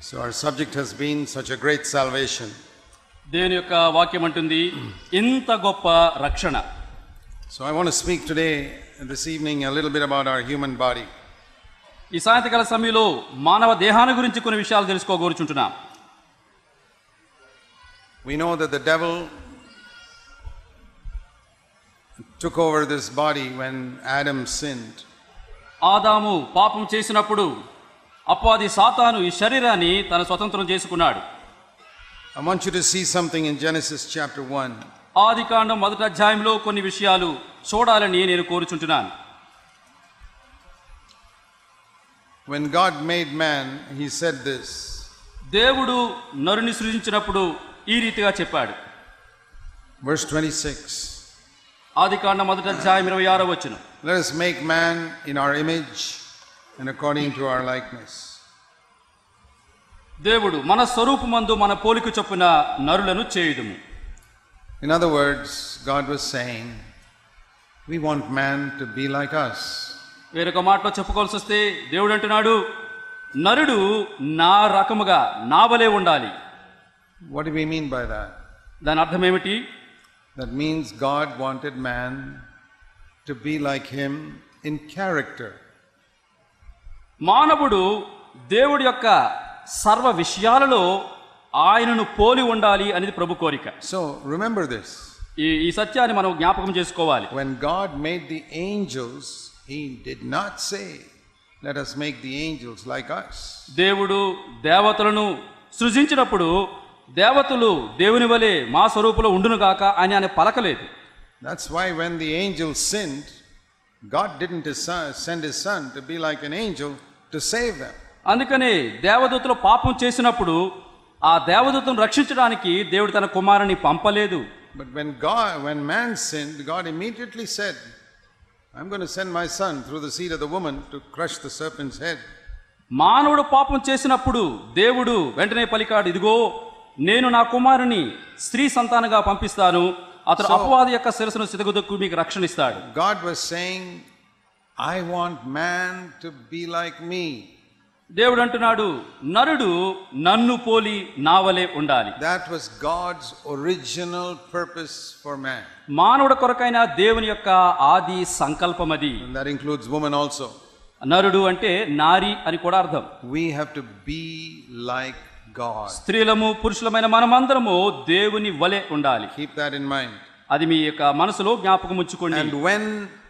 So our subject has been such a great salvation. దేవుని యొక్క వాక్యం అంటుంది ఇంత గొప్ప రక్షణ. So I want to speak today, this evening, a little bit about our human body. ఈ సాయంత్రకాల సమయంలో మానవ దేహాన్ని గురించి కొన్ని విషయాలు తెలుసుకోగోరుచుంటున్నాం. We know that the devil took over this body when Adam sinned. ఆదాము పాపం చేసినప్పుడు అపవాది సాతాను ఈ శరీరాన్ని తన స్వతంత్రం చేసుకున్నాడు. I want you to see something in Genesis chapter 1. ఆదికాండం 1వ అధ్యాయంలో కొన్ని విషయాలు చూడాలని నేను కోరుచుంటున్నాను. When God made man, he said this. దేవుడు నరుని సృజించినప్పుడు ఈ రీతిగా చెప్పాడు. Verse 26. ఆదికాండం 1వ అధ్యాయం 26వ వచనం. Let us make man in our image and according to our likeness. దేవుడు మన స్వరూపమందు మన పోలిక చొప్పున నరులను చేయుదుము. In other words, God was saying, we want man to be like us. వేరొక మాటలో చెప్పుకోవాల్సి వస్తే దేవుడు అంటున్నాడు, నరుడు నా రకముగా నా వలే ఉండాలి. What do we mean by that? దాని అర్థం ఏమిటి? That means God wanted man to be like him in character. మానవుడు దేవుడి యొక్క సర్వ విషయాలలో ఆయనను పోలి ఉండాలి అనేది ప్రభు కోరిక. So remember this. ఈ సత్యాన్ని మనం జ్ఞాపకం చేసుకోవాలి. When God made the angels, he did not say, let us make the angels like us. దేవుడు దేవతలను సృజించినప్పుడు దేవతలు దేవుని వలె మా స్వరూపంలో ఉండును గాక అని ఆయన పలకలేదు. That's why when the angels sinned, God didn't send his son to be like an angel to save them. అందుకనే దేవదూతలు పాపం చేసినప్పుడు ఆ దేవదూతను రక్షించడానికి దేవుడు తన కుమారుని పంపలేదు. But when man sinned, God immediately said, I'm going to send my son through the seed of the woman to crush the serpent's head. మానవుడు పాపం చేసినప్పుడు దేవుడు వెంటనే పలికాడు, ఇదిగో నేను నా కుమారుని స్త్రీ సంతానంగా పంపిస్తాను, అతడు అపవాది యొక్క శిరస్సును సిదగుదొక్కు మీకు రక్షణ ఇస్తాడు. God was saying, I want man to be like me. దేవుడు అంటున్నాడు, నరుడు నన్ను పోలి నా వలె ఉండాలి. That was God's original purpose for man. మానవుడి కొరకైన దేవుని యొక్క ఆది సంకల్పం అది. And that includes woman also. నరుడు అంటే నారి అని కూడా అర్థం. We have to be like God. స్త్రీలము పురుషులమైన మనమందరము దేవుని వలె ఉండాలి. Keep that in mind. అది మీ యొక్క మనసులో జ్ఞాపకం ఉంచుకోండి. And when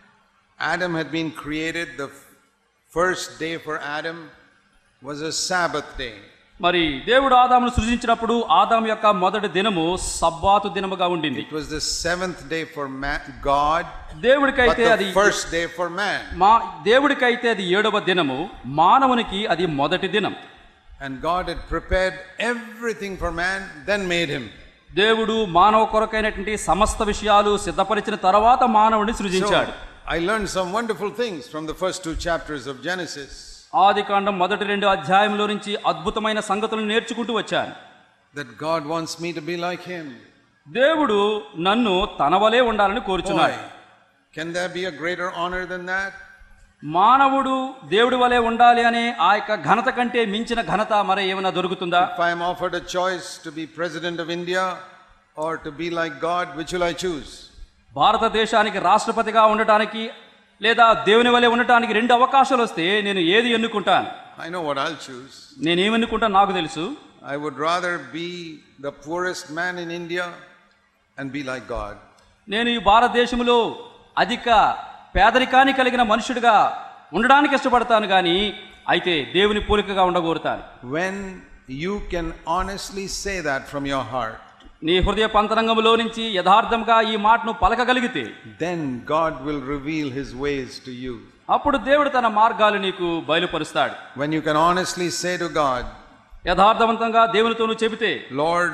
Adam had been created, the first day for Adam was a Sabbath day. మరి దేవుడు ఆదామును సృజించినప్పుడు ఆదాము యొక్క మొదటి దినము సబ్బాతు దినముగా ఉండింది. It was the 7th day for God, దేవుడికైతే but అది the first day for man. దేవుడికైతే అది 7వ దినము, మానవునికి అది మొదటి దినం. And God had prepared everything for man, then made him. దేవుడు మానవ కొరకైనటువంటి సమస్త విషయాలు సిద్ధపరిచిన తర్వాత మానవుడిని సృజించాడు. So, I learned some wonderful things from the first 2 chapters of Genesis. ఆదికాండం 1-2 అధ్యాయంలో నుంచి అద్భుతమైన సంగతులను నేర్చుకుంటూ వచ్చాను. That God wants me to be like him. దేవుడు నన్ను తన వలే ఉండాలని కోరుచున్నాడు. Can there be a greater honor than that? మానవుడు దేవుడి వలె ఉండాలి అనే ఆ యొక్క ఘనత కంటే మించిన ఘనత మరి ఏమైనా దొరుకుతుందా? If I am offered a choice to be president of India or to be like God, which will I choose? భారతదేశానికి రాష్ట్రపతిగా ఉండటానికి లేదా దేవుని వలె ఉండటానికి 2 అవకాశాలు వస్తే నేను ఏది ఎన్నుకుంటాను? I know what I'll choose. నేను ఏమనుకుంటాను నాకు తెలుసు. I would rather be the poorest man in India and be like God. నేను ఈ భారతదేశంలో అధిక పేదరికాన్ని కలిగిన మనుషుడిగా ఉండడానికి ఇష్టపడతాను కానీ అయితే దేవుని పోలికగా ఉండగోరుతాను. When you can honestly say that from your heart, నీ హృదయ పంతరంగంలో నుంచి యథార్థంగా ఈ మాటను పలకగలిగితే, then God will reveal his ways to you. అప్పుడు దేవుడు తన మార్గాలు నీకు బయలుపరుస్తాడు. When you can honestly say to God, యథార్థవంతంగా దేవునితో నువ్వు చెబితే, Lord,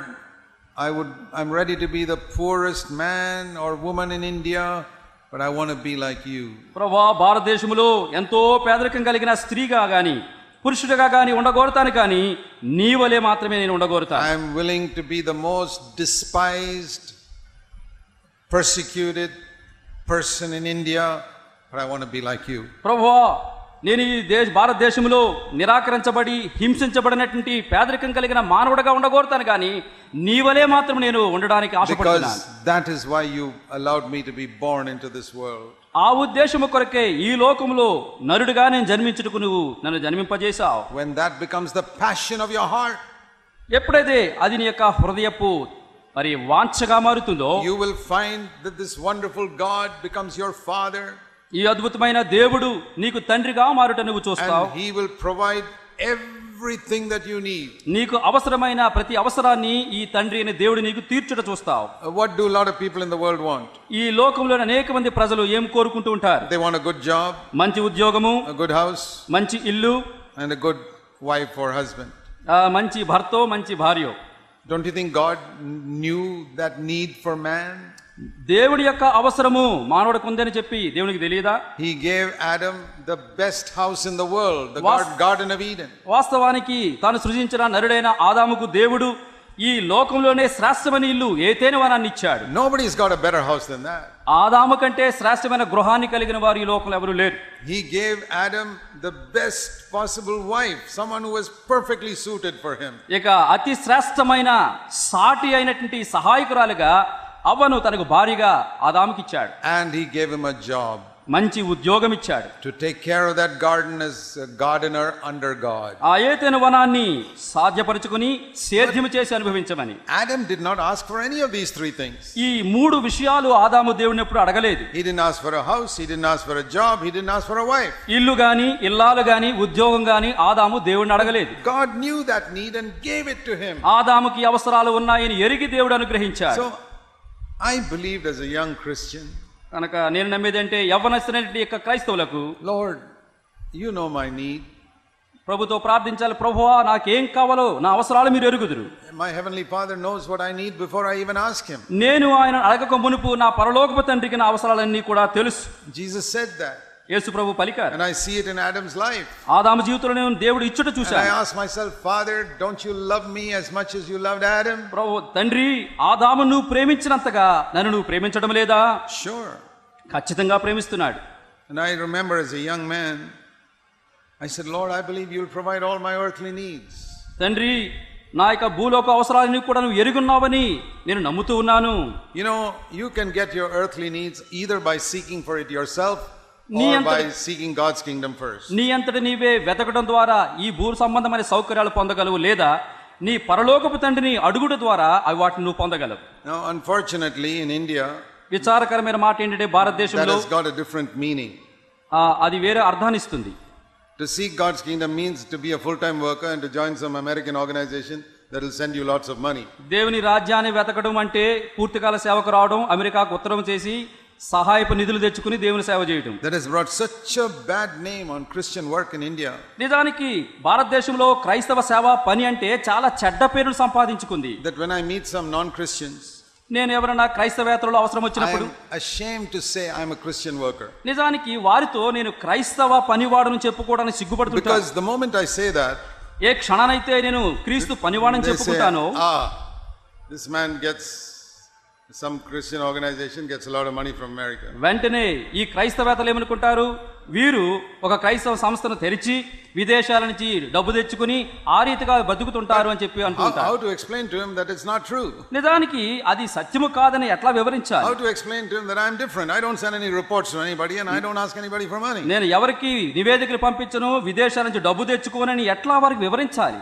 I'm ready to be the poorest man or woman in India, but I want to be like you. ప్రభువా, భారతదేశంలో ఎంతో పేదరికం కలిగిన స్త్రీగా గాని పురుషుడిగా గాని ఉండగోరుతాను కానీ నీ వలె మాత్రమే నేను ఉండగోరుతాను. I am willing to be the most despised, persecuted person in India, but I want to be like you. ప్రభువా, నేను ఈ భారతదేశంలో నిరాకరించబడి హింసించబడినటువంటి పేదరికం కలిగిన మానవుడిగా ఉండగోరుతాను కానీ నీ వలే మాత్రం నేను ఉండడానికి ఆశపడుతున్నాను. Because that is why you allowed me to be born into this world. ఆ ఉద్దేశము కొరకే ఈ లోకంలో నరుడిగా నేను జన్మించుటకు నువ్వు నన్ను జన్మింపజేశావు. When that becomes the passion of your heart, ఎప్పుడైతే అది నీ యొక్క హృదయపు మరి వాంఛగా మారుతుందో, you will find that this wonderful God becomes your father. ఈ అద్భుతమైన దేవుడు నీకు తండ్రిగా మారుట నువ్వు చూస్తావు. And he will provide everything that you need. నీకు అవసరమైన ప్రతి అవసరాన్ని ఈ తండ్రి అనే దేవుడు నీకు తీర్చుట చూస్తావు. What do a lot of people in the world want? ఈ లోకంలో అనేక మంది ప్రజలు ఏం కోరుకుంటూ ఉంటారు? They want a good job, మంచి ఉద్యోగము, a good house, మంచి ఇల్లు, and a good wife or husband. మంచి భర్తో మంచి భార్యో. Don't you think God knew that need for man? దేవుడి యొక్క అవసరము మానవుడికి ఉందని చెప్పి దేవునికి తెలియదా? He gave Adam the best house in the world, the Garden of Eden. వాస్తవానికి తాను సృజించిన నరుడైన ఆదాముకు దేవుడు ఈ లోకంలోనే శ్రేష్టమైన ఇల్లు ఏతేని వనాన్ని ఇచ్చాడు. Nobody's got a better house than that. ఆదాము కంటే శ్రేష్టమైన గృహాన్ని కలిగిన వారు ఈ లోకంలో ఎవరు లేరు. He gave Adam the best possible wife, someone who was perfectly suited for him. ఇక అతి శ్రేష్టమైన సాటి అయినటువంటి సహాయకురాలుగా అవ్వను తనకు భార్యగా ఆదాముకి ఇచ్చాడు. And he gave him a job, మంచి ఉద్యోగం ఇచ్చాడు, to take care of that garden as a gardener under God. ఆ ఏదెను వనాన్ని సాధ్యపరచుకొని సేద్యము చేసి అనుభవించమని. Adam did not ask for any of these three things. ఈ మూడు విషయాలు ఆదాము దేవుని ఎప్పుడు అడగలేదు. He didn't ask for a house, he didn't ask for a job, he didn't ask for a wife. ఇల్లు గాని ఇల్లాలు గాని ఉద్యోగం గాని ఆదాము దేవుడిని అడగలేదు. God knew that need and gave it to him. ఆదాముకి అవసరాలు ఉన్నాయని ఎరిగి దేవుడు అనుగ్రహించాడు. So I believed as a young Christian, కనుక నేను నమ్మేదంటే యవ్వనస్తున్నటువంటి యొక్క క్రైస్తవులకు, Lord, you know my need. ప్రభుతో ప్రార్థించాలి, ప్రభువా నాకేం కావాలో నా అవసరాలు మీరు ఎరుగుదురు. My heavenly Father knows what I need before I even ask him. నేను ఆయన అడగక మునుపు నా పరలోకపు తండ్రికి నా అవసరాలన్నీ కూడా తెలుసు. Jesus said that. యేసు ప్రభు పలికారు. And I see it in Adam's life. ఆదాము జీవితంలో నేను దేవుడు ఇచ్చుట చూశాను. And I ask myself, Father, don't you love me as much as you loved Adam? ప్రభు తండ్రి, ఆదాము నువ్వు ప్రేమించినంతగా నన్ను నువ్వు ప్రేమించడం లేదా? Sure. ఖచ్చితంగా ప్రేమిస్తున్నాడు. And I remember as a young man, I said, Lord, I believe you'll provide all my earthly needs. తండ్రి, నా యొక్క భూలోక అవసరాలను కూడా నువ్వు ఎరుగున్నావని నేను నమ్ముతూ ఉన్నాను. You know, you can get your earthly needs either by seeking for it yourself or by seeking God's kingdom first. నీ అంతట నీవే వెతకడం ద్వారా ఈ భూ సంబంధమైన సౌకర్యాలు పొందగలవు, లేదా నీ పరలోకపు తండ్రిని అడుగుట ద్వారా అవి వాటిని నువ్వు పొందగలవు. Now, unfortunately, in India, విచారకరమైన మాట ఏంటంటే భారతదేశంలో that has got a different meaning. అది వేరే అర్థాన్ని ఇస్తుంది. To seek God's kingdom means to be a full-time worker and to join some American organization that will send you lots of money. దేవుని రాజ్యాన్ని వెతకడం అంటే పూర్తికాల సేవకు రావడం, అమెరికాకు ఉత్తరం చేసి సహాయపు నిధులు తెచ్చుకుని దేవుని సేవ చేయడం. That has brought such a bad name on Christian work in India. నిజానికి భారతదేశంలో క్రైస్తవ సేవ పని అంటే చాలా చెడ్డ పేరును సంపాదించుకుంది. That when I meet some non-Christians, నేను ఎవరైనా క్రైస్తవేతరులు అవసరం వచ్చినప్పుడు I am ashamed to say I am a Christian worker. నిజానికి వారితో నేను క్రైస్తవ పనివాడను చెప్పుకోవడానికి సిగ్గుపడుతుంటాను. Because the moment I say that, ఏ క్షణానైతే నేను క్రీస్తు పనివాడని చెప్పుకుంటాను, this man gets, some Christian organization gets a lot of money from America. వెంటనే ఈ క్రైస్తవేతలు ఏమనుకుంటారు, వీరు ఒక క్రైస్తవ సంస్థను తెరిచి విదేశాల నుంచి డబ్బు తెచ్చుకుని ఆ రీతిగా బతుకుతుంటారు అని చెప్పి అనుకుంటారు. How to explain to him that it's not true? నిజానికి అది సత్యము కాదని ఎట్లా వివరించాలి? How to explain to him that I am different? I don't send any reports to anybody and I don't ask anybody for money. నేను ఎవరికి నివేదికలు పంపించను, విదేశాల నుంచి డబ్బు తెచ్చుకోనని ఎట్లా వారికి వివరించాలి?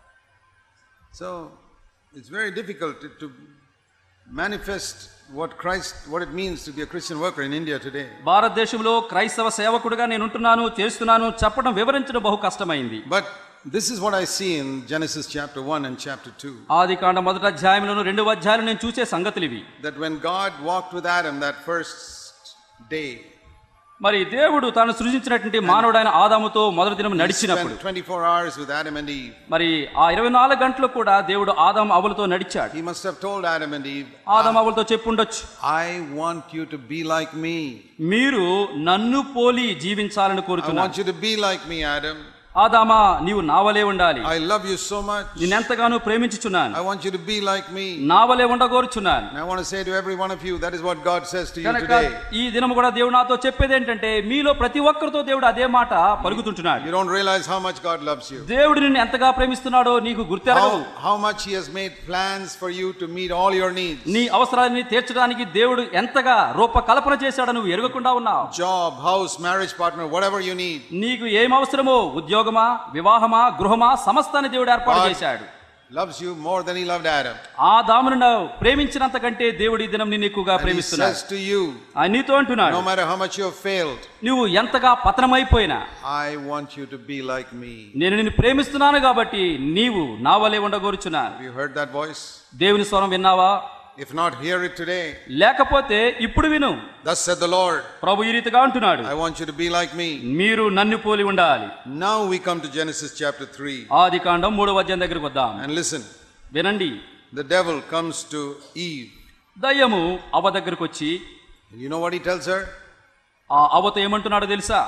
So it's very difficult to manifest what it means to be a Christian worker in India today. భారతదేశంలో క్రైస్తవ సేవకుడిగా నేను ఉంటున్నాను, చేస్తున్నాను చెప్పడం, వివరించడం బహు కష్టమైంది. But this is what I see in Genesis chapter 1 and chapter 2. ఆదికాండం మొదటి అధ్యాయంలోను రెండవ అధ్యాయంలో నేను చూసే సంగతులు ఇవి. That when God walked with Adam that first day, మరి దేవుడు తాను సృజించినటువంటి మానవుడైన ఆదాముతో మొదటి దినం నడిచినప్పుడు 24 hours with Adam and Eve. మరి ఆ 24 గంటలు కూడా దేవుడు ఆదాము అవ్వలతో నడిచాడు. He must have told Adam and Eve, ఆదాము అవ్వలతో చెప్పుండొచ్చు, I want you to be like me. మీరు నన్ను పోలి జీవించాలని I కోరుతున్నాను. want you to be like me, Adam. ఆదామా నీవు నావలే ఉండాలి. I love you so much. నిన్నెంతగానో ప్రేమించుచున్నాను. I want you to be like me. నావలే ఉండగోరుచున్నాను. And I want to say to every one of you, that is what God says to you కనుక today. ఈ దినము కూడా దేవుడు నాతో చెప్పేది ఏంటంటే మీలో ప్రతి ఒక్కరితో దేవుడు అదే మాట పలుకుతుంటున్నాడు. You don't realize how much God loves you. దేవుడు నిన్ను ఎంతగా ప్రేమిస్తున్నాడో నీకు గుర్తెరగదు. How much he has made plans for you to meet all your needs. నీ అవసరాన్ని తీర్చడానికి దేవుడు ఎంతగా రూపకల్పన చేశాడో నువ్వు ఎరగకుండా ఉన్నావు. Job, house, marriage partner, whatever you need. నీకు ఏం అవసరమో ఉద్యోగమా, వివాహమా, గృహమా సమస్తాన్ని దేవుడు ఏర్పాటు చేశాడు. Loves you more than he loved Adam. ఆదామును ప్రేమించినంత కంటే దేవుడు ఈ దినం నిన్ను ఎక్కువగా ప్రేమిస్తున్నాడు. He says to you, ఆయన నీతో అంటున్నాడు, no matter how much you have failed, నువ్వు ఎంతగా పతనమైపోయినా I want you to be like me. నేను నిన్ను ప్రేమిస్తున్నాను కాబట్టి నీవు నా వలె ఉండగోరుచున్నాను. Have you heard that voice? దేవుని స్వరం విన్నావా? If not, hear it today. లేకపోతే ఇప్పుడు విను. Thus said the Lord. ప్రభు ఈ రీతిగా అంటున్నాడు, I want you to be like me. మీరు నన్ను పోలి ఉండాలి. Now we come to Genesis chapter 3. ఆదికాండం 3వ అధ్యాయం దగ్గరికి వద్దాం. And listen. వినండి. The devil comes to Eve. దయ్యము అవ్వ దగ్గరికి వచ్చి, You know what he tells her? ఆ అవ్వతో ఏమంటున్నాడో తెలుసా?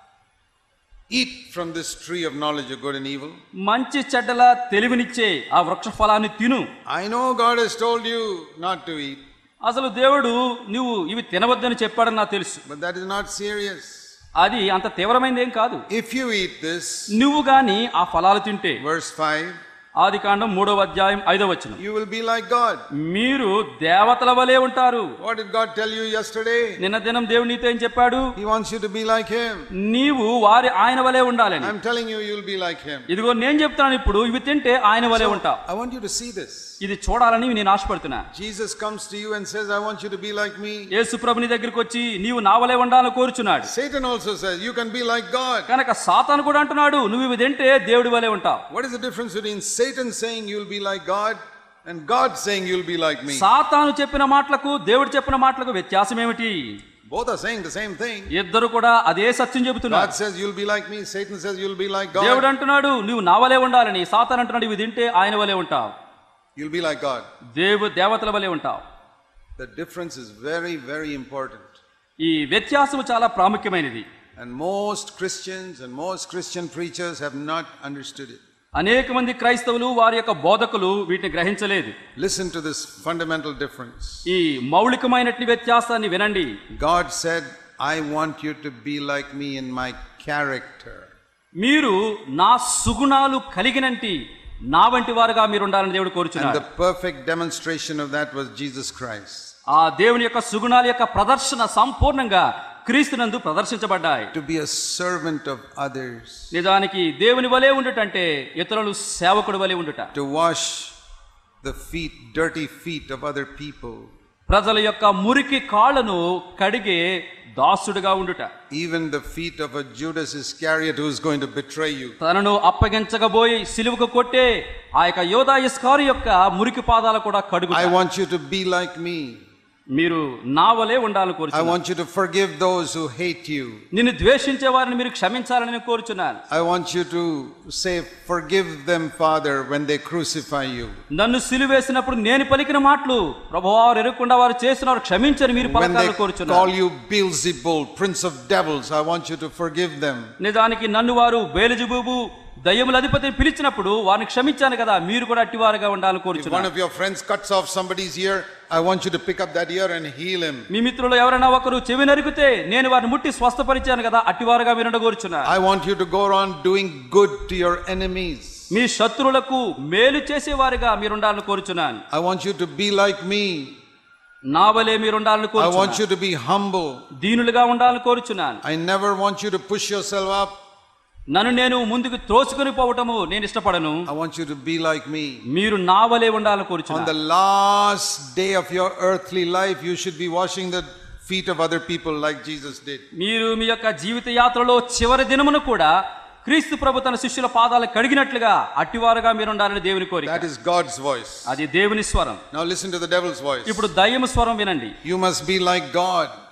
Eat from this tree of knowledge of good and evil. మంచి చెడ్డల తెలివినిచ్చే ఆ వృక్ష ఫలాన్ని తిను. I know God has told you not to eat. అసలు దేవుడు నువ్వు ఇవి తినవద్దని చెప్పాడని నాకు తెలుసు. But that is not serious. అది అంత తీవ్రమైనది ఏం కాదు. If you eat this, నువ్వు గాని ఆ ఫలాలు తింటే, verse 5, ఆదికాండం 3వ అధ్యాయం 5వ వచనం, you will be like God. మీరు దేవతల వలె ఉంటారు. What did God tell you yesterday? నిన్న దినం దేవుడు నీతో ఏం చెప్పాడు? He wants you to be like him. నీవు ఆయన వలె ఉండాలని. I'm telling you, you'll be like him. ఇదిగో నేను చెప్తాను, ఇప్పుడు ఇవి తింటే ఆయన వలె ఉంటావు. I want you to see this. ఇది చూడాలని నేను ఆశపడుతున్నా. Jesus comes to you and says, I want you to be like me. యేసు ప్రభు నీ దగ్గరికి వచ్చి నీవు నా వలె ఉండాలని కోరుచున్నాడు. Satan also says, you can be like God. కనుక సాతాను కూడా అంటున్నాడు, నువ్వు ఇవి తింటే దేవుడి వలె ఉంటావు. What is the difference between Satan saying you'll be like God and God saying you'll be like me? సాతాను చెప్పిన మాటలకు దేవుడు చెప్పిన మాటలకు వ్యత్యాసం ఏమిటి? Both are saying the same thing. ఇద్దరు కూడా అదే సత్యం చెబుతున్నారు. God says you'll be like me, Satan says you'll be like God. దేవుడు అంటున్నాడు నువ్వు నా వలె ఉండాలని, సాతాను అంటున్నాడు ఇవి తింటే ఆయన వలె ఉంటావు. You'll be like God. దేవతల వలె ఉంటావు. The difference is very, very important. ఈ వ్యత్యాసం చాలా ప్రాముఖ్యమైనది. And most Christians and most Christian preachers have not understood it. అనేక మంది క్రైస్తవులు వారి యొక్క బోధకులు వీటిని గ్రహించలేదు. Listen to this fundamental difference. ఈ మౌలికమైనటువంటి వ్యత్యాసాన్ని వినండి. God said, I want you to be like me in my character. మీరు నా సుగుణాలు కలిగినంటి నా వంటి వారుగా మీరు ఉండాలని దేవుడు కోరుచున్నాడు. And the perfect demonstration of that was Jesus Christ. ఆ దేవుని యొక్క సుగుణాల యొక్క ప్రదర్శన సంపూర్ణంగా క్రీస్తునందు ప్రదర్శించబడ్డాయి. To be a servant of others. నిజానికి దేవుని వలె ఉండుటంటే ఇతరులు సేవకుడి వలె ఉండుట. To wash the feet, dirty feet of other people. ప్రజల యొక్క మురికి కాళ్ళను కడిగే దాసుడిగా ఉండుట. Even the feet of a Judas Iscariot who is going to betray you. తనను అప్పగించకపోయి సిలువకు కొట్టే ఆ యొక్క యోధా ఇస్కారి యొక్క మురికి పాదాలు కూడా కడుగుట. I want you to be like me. మీరు నా వలె ఉండాలని I కోరుచున్నాను. want you to forgive those who hate you. నిన్ను ద్వేషించే వారిని మీరు క్షమించాలని నేను కోరుచున్నాను. I want you to say, forgive them, Father, when they crucify you. నన్ను సిలువేసినప్పుడు నేను పలికిన మాటలు ప్రభువా వారు ఎరుగకుండా వారు చేస్తున్నారు క్షమించని మీరు When they పలకాలని కోరుచున్నాను. call you Beelzebul, prince of devils, I want you to forgive them. నిజానికి నన్ను వారు బేల్జెబూబు దయ్యముల అధిపతిని పిలిచినప్పుడు వారిని క్షమించాను కదా, మీరు కూడా అట్టివారుగా ఉండాలని If one కోరుచున్నాను. of your friends cuts off somebody's ear, I want you to pick up that ear and heal him. మీ మిత్రులు ఎవరైనా ఒకరు చెవి నరికితే నేను వారిని ముట్టి స్వస్థపరిచాను కదా, అట్టివారుగా మీరు ఉండగోరుచున్నాను. I want you to go around doing good to your enemies. మీ శత్రువులకు మేలు చేసేవారుగా మీరు ఉండాలని కోరుచున్నాను. I want you to be like me. నా వలె మీరు ఉండాలని I want you కోరుచున్నాను. to be humble. దీనులుగా ఉండాలని కోరుచున్నాను. I never want you to push yourself up. నన్ను నేను ముందుకు త్రోసుకొని పోవటము నేను ఇష్టపడను. I want you to be like me. మీరు నా వలె ఉండాలని On కోరుచున్నాను. the last day of your earthly life, you should be washing the feet of other people like Jesus did. మీరు మీ యొక్క జీవిత యాత్రలో చివరి దినమును కూడా క్రీస్తు ప్రభు తన శిష్యుల పాదాలు కడిగినట్లుగా అట్టివారుగా మీరు ఉండాలని దేవుని కోరిక. That is God's voice. అది దేవుని స్వరం. Now listen to the devil's voice. ఇప్పుడు దయ్యము స్వరం వినండి. You must be like God.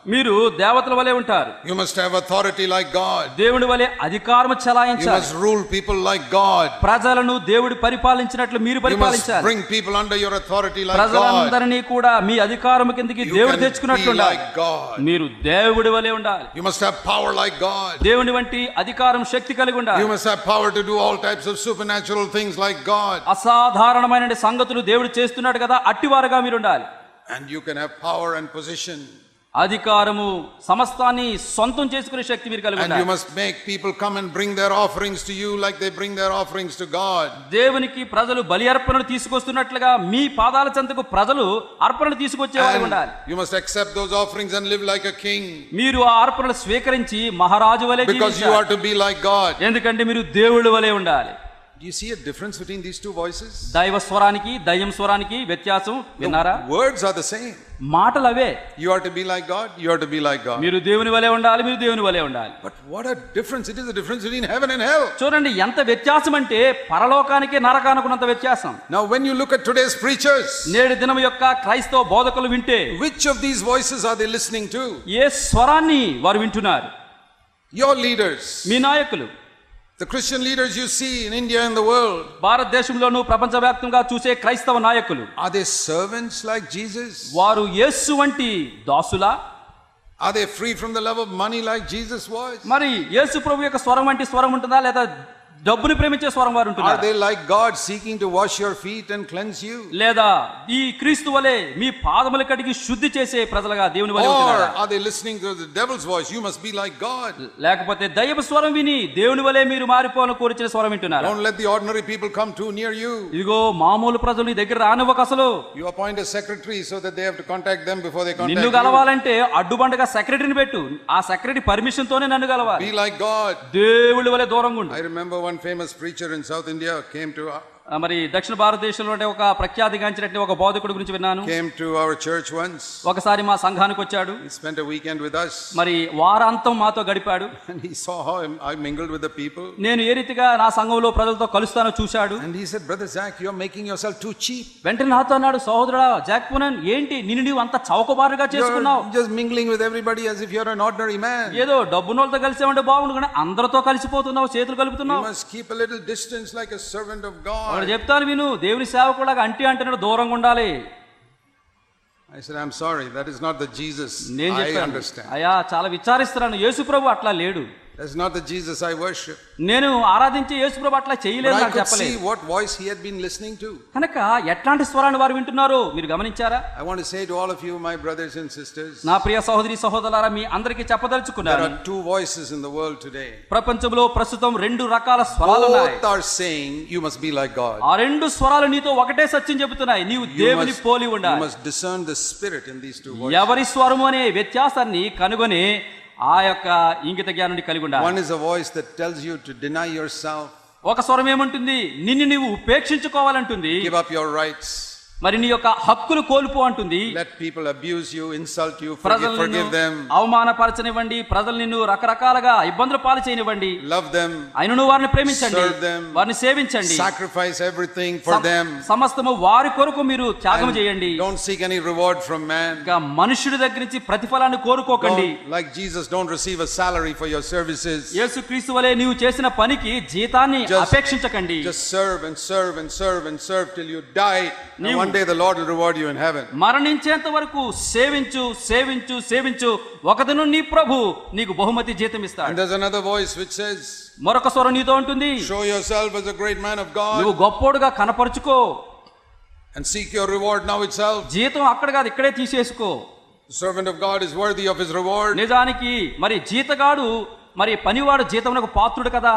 మీరు దేవతల వలె ఉంటారు. You must have authority like God. దేవుడి వలె అధికారము You చెలాయించాలి. must rule people like God. ప్రజలను దేవుడు పరిపాలించినట్లు మీరు You must పరిపాలించాలి. bring people under your authority like God. ప్రజలందరినీ కూడా మీ అధికారము కిందకి You దేవుడు can తెచ్చుకున్నట్లు be ఉండాలి. like God. మీరు దేవుడి వలె ఉండాలి. You must have power like God. దేవుని వంటి అధికారం శక్తి కలిగి ఉండాలి. You must have power to do all types of supernatural things like God. అసాధారణమైన సంగతులు దేవుడు చేస్తున్నాడు కదా, అట్టివారుగా మీరు ఉండాలి. And you can have power and position. అధికారము సమస్తాన్ని సొంతం చేసుకునే శక్తి మీరు కలిగి And ఉండాలి. you must make people come and bring their offerings to you like they bring their offerings to God. దేవునికి ప్రజలు బలి అర్పణలు తీసుకొస్తున్నట్లుగా మీ పాదాల చెంతకు ప్రజలు అర్పణలు తీసుకొచ్చేవారు ఉండాలి. You must accept those offerings and live like a king. మీరు ఆ అర్పణలు స్వీకరించి మహారాజు వలె Because you are జీవించాలి. to be like God. ఎందుకంటే మీరు దేవుడి వలె ఉండాలి. Do you see a difference between these two voices? దైవ స్వరానికి దయ్యం స్వరానికి వ్యత్యాసం విన్నారా? The words are the same. మాటలు అవే. You are to be like God, you are to be like God. మీరు దేవుని వలె ఉండాలి, మీరు దేవుని వలె ఉండాలి. But what a difference. It is a difference between heaven and hell. చూడండి ఎంత వ్యత్యాసం అంటే పరలోకానికి నరకానుకున్నంత వ్యత్యాసం. Now when you look at today's preachers, నేడు దినం యొక్క క్రైస్తవ బోధకులు వింటే which of these voices are they listening to? ఏ స్వరాన్ని వారు వింటున్నారు? Your leaders, మీ నాయకులు, the Christian leaders you see in India and the world, భారతదేశంలోను ప్రపంచవ్యాప్తంగా చూసే క్రైస్తవ నాయకులు, are they servants like Jesus? వారు యేసు వంటి దాసులా? Are they free from the love of money like Jesus was? మరి యేసు ప్రభు యొక్క స్వరం వంటి స్వరం ఉంటుందా, లేదా డబ్బుని ప్రేమించే స్వరం వారు Are ఉంటున్నారు? they like God seeking to wash your feet and cleanse you? లేదా ఈ క్రీస్తు వలె మీ పాదముల కడిగి శుద్ధి చేసే ప్రజలుగా దేవుని వలె Or ఉంటున్నారా? are they listening to the devil's voice? You must be like God. లేకపోతే దయ్యపు స్వరం విని దేవుని వలె మీరు మారిపోవాలని కోరిచిన స్వరం వింటున్నారు? Don't let the ordinary people come too near you. ఇదిగో మామూలు ప్రజలు నీ దగ్గర రానివ్వక అసలు. You appoint a secretary so that they have to contact them before they contact నిన్ను you. గలవాలంటే అడ్డుబండగా సెక్రటరీని పెట్టు. ఆ సెక్రటరీ పర్మిషన్ తోనే నన్ను గలవాలి. Be like God. దేవుడి వలె దూరంగా ఉండు. I remember one famous preacher in South India came to మరి దక్షిణ భారతదేశంలో అంటే ఒక ప్రఖ్యాతిగాంచినట్టు ఒక బోధకుడి గురించి విన్నాను. came to our church once. ఒకసారి మా సంఘానికి వచ్చాడు. He spent a weekend with us. మరి వారాంతం మాతో గడిపాడు. And he saw how I mingled with the people. నేను ఏ రీతిగా నా సంఘంలో ప్రజలతో కలుస్తానో చూశాడు. And he said, Brother Zach, you are making yourself too cheap. వెంటనే నాతో అన్నాడు, సహోదరుడా జాక్ పునన్, ఏంటి నిన్ను నీవు అంత చౌకబారుగా చేసుకున్నావు? You're just mingling with everybody as if you're an ordinary man. ఏదో డబ్బునోళ్ళతో కలిసేమంటే బాగుండు, కానీ అందరితో కలిసిపోతున్నావు, చేతులు You కలుపుతున్నావు. must keep a little distance like a servant of God. వాడు చెప్తాను విను, దేవుని సేవకులాగా అంటున్నాడు దూరంగా ఉండాలి. I said, I'm sorry, that is not the Jesus నేను I చెప్పాను, understand. అయ్యా చాలా విచారిస్తున్నాను, యేసు ప్రభు అట్లా లేడు. That's not the Jesus I worship. నేను ఆరాధించే యేసు ప్రభు అట్లా But చేయలేదు, I నాకు could see చెప్పలేదు. what voice he had been listening to. కనుక ఎట్లాంటి స్వరాన్ని వారు వింటున్నారో మీరు గమనించారా? I want to say to all of you, my brothers and sisters, నా ప్రియ సహోదరి సహోదరులారా, మీ అందరికీ there చెప్పదలుచుకున్నాను, are two voices in the world today. ప్రపంచంలో ప్రస్తుతం రెండు రకాల స్వరాలు ఉన్నాయి. Both are saying you must be like God. ఆ రెండు స్వరాలు నీతో ఒకటే సత్యం చెబుతున్నాయి, నీవు దేవుని పోలి You ఉండాలి. must discern the spirit in these two voices. ఎవరి స్వరము అనే వ్యత్యాసాన్ని కనుగొని ఆ యొక్క ఇంగిత జ్ఞానాన్ని కలిగి ఉండాలి. One is a voice that tells you to deny yourself, ఒక స్వరం ఏమంటుంది? నిన్ను నీవు ఉపేక్షించుకోవాలంటుంది. give up your rights, మరి నీ యొక్క హక్కులు కోల్పో అంటుంది. let people abuse you, insult you, ప్రజలు forgive them, అవమానపరచనివ్వండి, ప్రజలు నిన్ను రకరకాలుగా ఇబ్బందులు పాలు చేయనివ్వండి, love them, అయినను వారిని ప్రేమించండి, serve them, వారిని సేవించండి, sacrifice everything for them. సమస్తము వారి కొరకు మీరు త్యాగం And చేయండి. don't seek any reward from man. ఇంకా మనుషుడి దగ్గర నుంచి ప్రతిఫలాన్ని కోరుకోకండి. Like Jesus, don't receive a salary for your services. యేసుక్రీస్తు వలె నీవు చేసిన పనికి జీతాన్ని అపేక్షించకండి. Just serve and serve and serve and serve till you die. And one day the Lord will reward you in heaven. మరణించేంత వరకు సేవించు సేవించు సేవించు, ఒకదినం నీ ప్రభు నీకు బహుమతి జీతం And ఇస్తాడు. there's another voice which says, మరొక స్వరం నీతో ఉంటుంది, show yourself as a great man of నువ్వు God గొప్పోడుగా కనపరుచుకో, and seek your reward now itself. జీతం అక్కడ కాదు ఇక్కడే తీసేసుకో. The servant of God is worthy of his reward. నిజానికి మరి జీతగాడు మరి పనివాడు జీతమునకు పాత్రుడు కదా.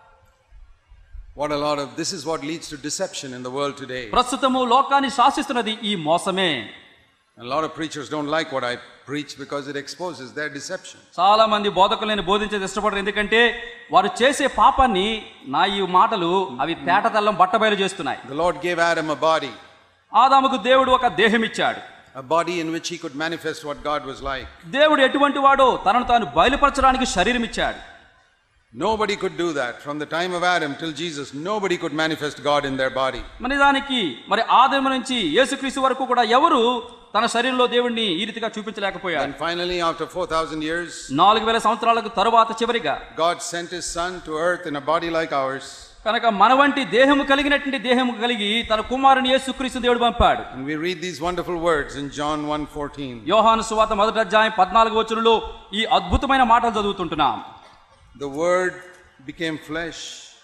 What a lot of this is what leads to deception in the world today. ప్రస్తుతము లోకాన్ని శాసిస్తున్నది ఈ మోసమే. A lot of preachers don't like what I preach because it exposes their deception. చాలా మంది బోధకులను బోధించేది ఇష్టపడరు, ఎందుకంటే వారు చేసే పాపాన్ని నా ఈ మాటలు అవి తేటతెల్లం బట్టబయలు చేస్తున్నాయి. The Lord gave Adam a body. ఆదాముకు దేవుడు ఒక దేహం ఇచ్చాడు. A body in which he could manifest what God was like. దేవుడు ఎటువంటి వాడో తనను తాను బయలుపరచడానికి శరీరం ఇచ్చాడు. Nobody could do that. From the time of Adam till Jesus, nobody could manifest God in their body. మరి దానికి మరి ఆదాము నుంచి యేసుక్రీస్తు వరకు కూడా ఎవరు తన శరీరంలో దేవుణ్ణి ఈ రీతిగా చూపించలేకపోయాడు. And finally, after 4,000 years, 4000 సంవత్సరాలకు తరువాత చివరిగా God sent His Son to earth in a body like ours. కనుక మన వంటి దేహము కలిగినటువంటి దేహము కలిగి తన కుమారుని యేసుక్రీస్తు దేవుడు పంపాడు. And we read these wonderful words in John 1:14. యోహాను సువార్త 1వ అధ్యాయం 14వ వచనంలో ఈ అద్భుతమైన మాటలు చదువుతుంటున్నాం. The word became flesh.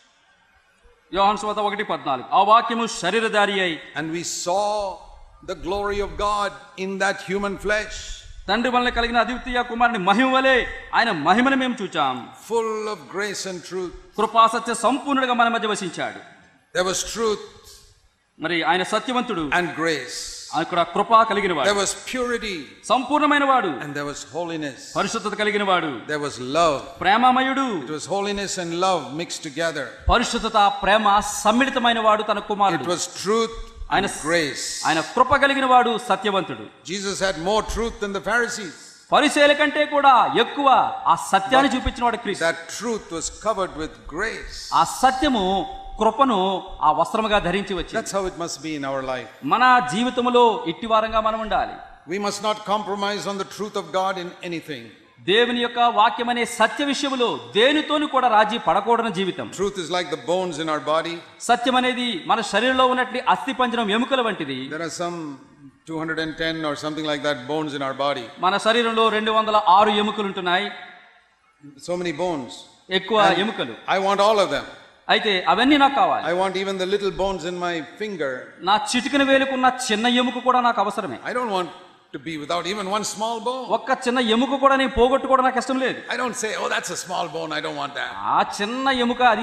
యోహాను సువార్త 1:14. ఆ వాక్యము శరీరధారి అయి And we saw the glory of God in that human flesh. తండ్రి వలన కలిగిన అద్వితీయ కుమారుని మహిమ వలె ఆయన మహిమను మేము చూచాం. Full of grace and truth. కృపా సత్య సంపూర్ణుడిగా మన మధ్య వసించాడు. There was truth. మరి ఆయన సత్యవంతుడు and grace. అక్కడ కృప కలిగిన వాడు. There was purity. సంపూర్ణమైన వాడు. And there was holiness. పరిశుద్ధత కలిగిన వాడు. There was love. ప్రేమమయుడు. It was holiness and love mixed together. పరిశుద్ధత ప్రేమ సమ్మిళితమైన వాడు తన కుమారుడు. It was truth and grace. ఆయన కృప కలిగిన వాడు, సత్యవంతుడు. Jesus had more truth than the Pharisees. పరిసయ్యుల కంటే కూడా ఎక్కువ ఆ సత్యాన్ని చూపించినవాడు క్రీస్తు. That truth was covered with grace. ఆ సత్యము కృపను ఆ వస్త్రముగా ధరించి వచ్చింది. That's how it must be in our life. మన జీవితంలో ఇట్టివారంగా మనం ఉండాలి. We must not compromise on the truth of God in anything. దేవుని యొక్క వాక్యం అనే సత్య విషయంలో దేనితోని కూడా రాజీ పడకూడని జీవితం. Truth is like the bones in our body. సత్యం అనేది మన శరీరంలో ఉన్నట్లు అస్థిపంజరం ఎముకల వంటిది. There are some 210 or something like that bones in our body. మన శరీరంలో 206 ఎముకలు ఉంటున్నాయి. So many bones. ఎక్కువ ఎముకలు. I want all of them. అయితే అవన్నీ నాకు కావాలి. I want even the little bones in my finger. నా చిటికెన వేలుకున్న చిన్న ఎముక కూడా నాకు అవసరమే. I don't want to be without even one small bone. ఒక్క చిన్న ఎముక కూడా నేను పోగొట్టుకోవడం నాకు ఇష్టం లేదు. I don't say, oh, that's a small bone, I don't want that. ఆ చిన్న ఎముక అది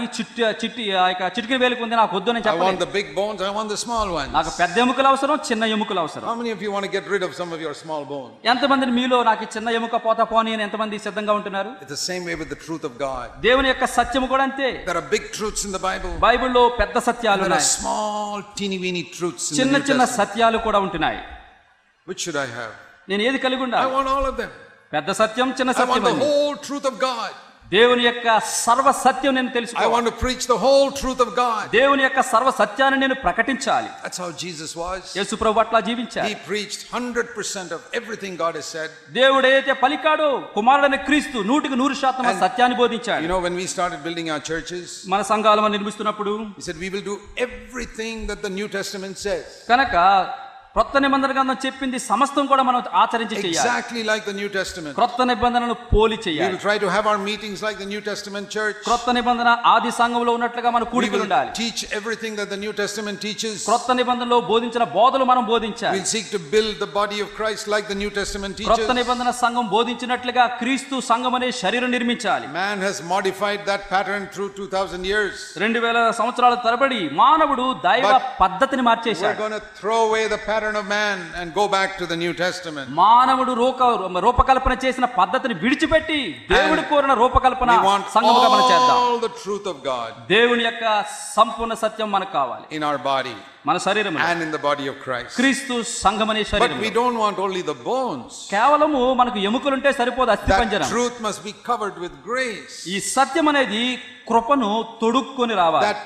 చిటికెన వేలుకుంది నాకు వద్దు అని చెప్పలేదు. I want the big bones, I want the small ones. నాకు పెద్ద ఎముకలు అవసరం, చిన్న ఎముకలు అవసరం. How many of you want to get rid of some of your small bones? ఎంతమంది మీలో నాకు చిన్న ఎముక పోతా పోనీ అని ఎంతమంది సిద్ధంగా ఉంటున్నారు? It's the same way with the truth of God. దేవుని యొక్క సత్యము కూడా అంతే. There are big truths in the Bible. బైబిల్లో పెద్ద సత్యాలు ఉన్నాయి. There are small teeny weeny truths in the చిన్న New చిన్న Testament. సత్యాలు కూడా ఉంటున్నాయి. Which should I have? నేను ఏది కలిగి ఉండాలి? I want all of them. పెద్ద సత్యం, చిన్న I want Satyam. the whole truth of God. దేవుని యొక్క సర్వ సత్యం నేను I తెలుసుకోవాలి. want to preach the whole truth of God. దేవుని యొక్క సర్వ సత్యాన్ని నేను ప్రకటించాలి. That's how Jesus was. యేసు ప్రభువు అట్లా జీవించాడు. He preached 100% of everything God has said. దేవుడు ఏదైతే పలికాడో కుమారుడైన క్రీస్తు 100% ఆ సత్యాన్ని బోధించాడు. You know, when we started building our churches, మన సంఘాలను నిర్మిస్తున్నప్పుడు he said we will do everything that the New Testament says. కనుక క్రొత్త నిబంధన గ్రంథం చెప్పింది సమస్తం కూడా మనం ఆచరించి చేయాలి. Exactly like the New Testament. క్రొత్త నిబంధనను పోలి We చేయాలి. will try to have our meetings like the New Testament church. క్రొత్త నిబంధన ఆది సంఘంలో ఉన్నట్లుగా మన We కూడికలు will ఉండాలి. teach everything that the New Testament teaches. క్రొత్త నిబంధనలో బోధించిన బోధలు మనం బోధించాలి. We'll seek to build the body of Christ like the New Testament teaches. క్రొత్త నిబంధన సంఘం బోధించినట్లుగా క్రీస్తు సంఘం అనే శరీరం నిర్మించాలి. Man has modified that pattern through 2000 years. 2000 సంవత్సరాల తరబడి మానవుడు దైవ పద్ధతిని We're మార్చేశాడు. going to throw away the pattern of man and go back to the New Testament. మానవుడు రూపకల్పన చేసిన పద్ధతిని విడిచిపెట్టి దేవుడు కోరిన రూపకల్పన We want సంఘముగా మనం చేద్దాం. all the truth of God దేవుని యొక్క సంపూర్ణ సత్యం మనకు కావాలి. in our body మన శరీరంలో and in the body of Christ. క్రీస్తు సంఘం అనే But శరీరం. we don't want only the bones. కేవలము మనకు ఎముకలుంటే సరిపోదు, That అస్థిపంజరం. truth must be covered with grace. ఈ సత్యం అనేది కృపను తొడుక్కొని రావాలి. That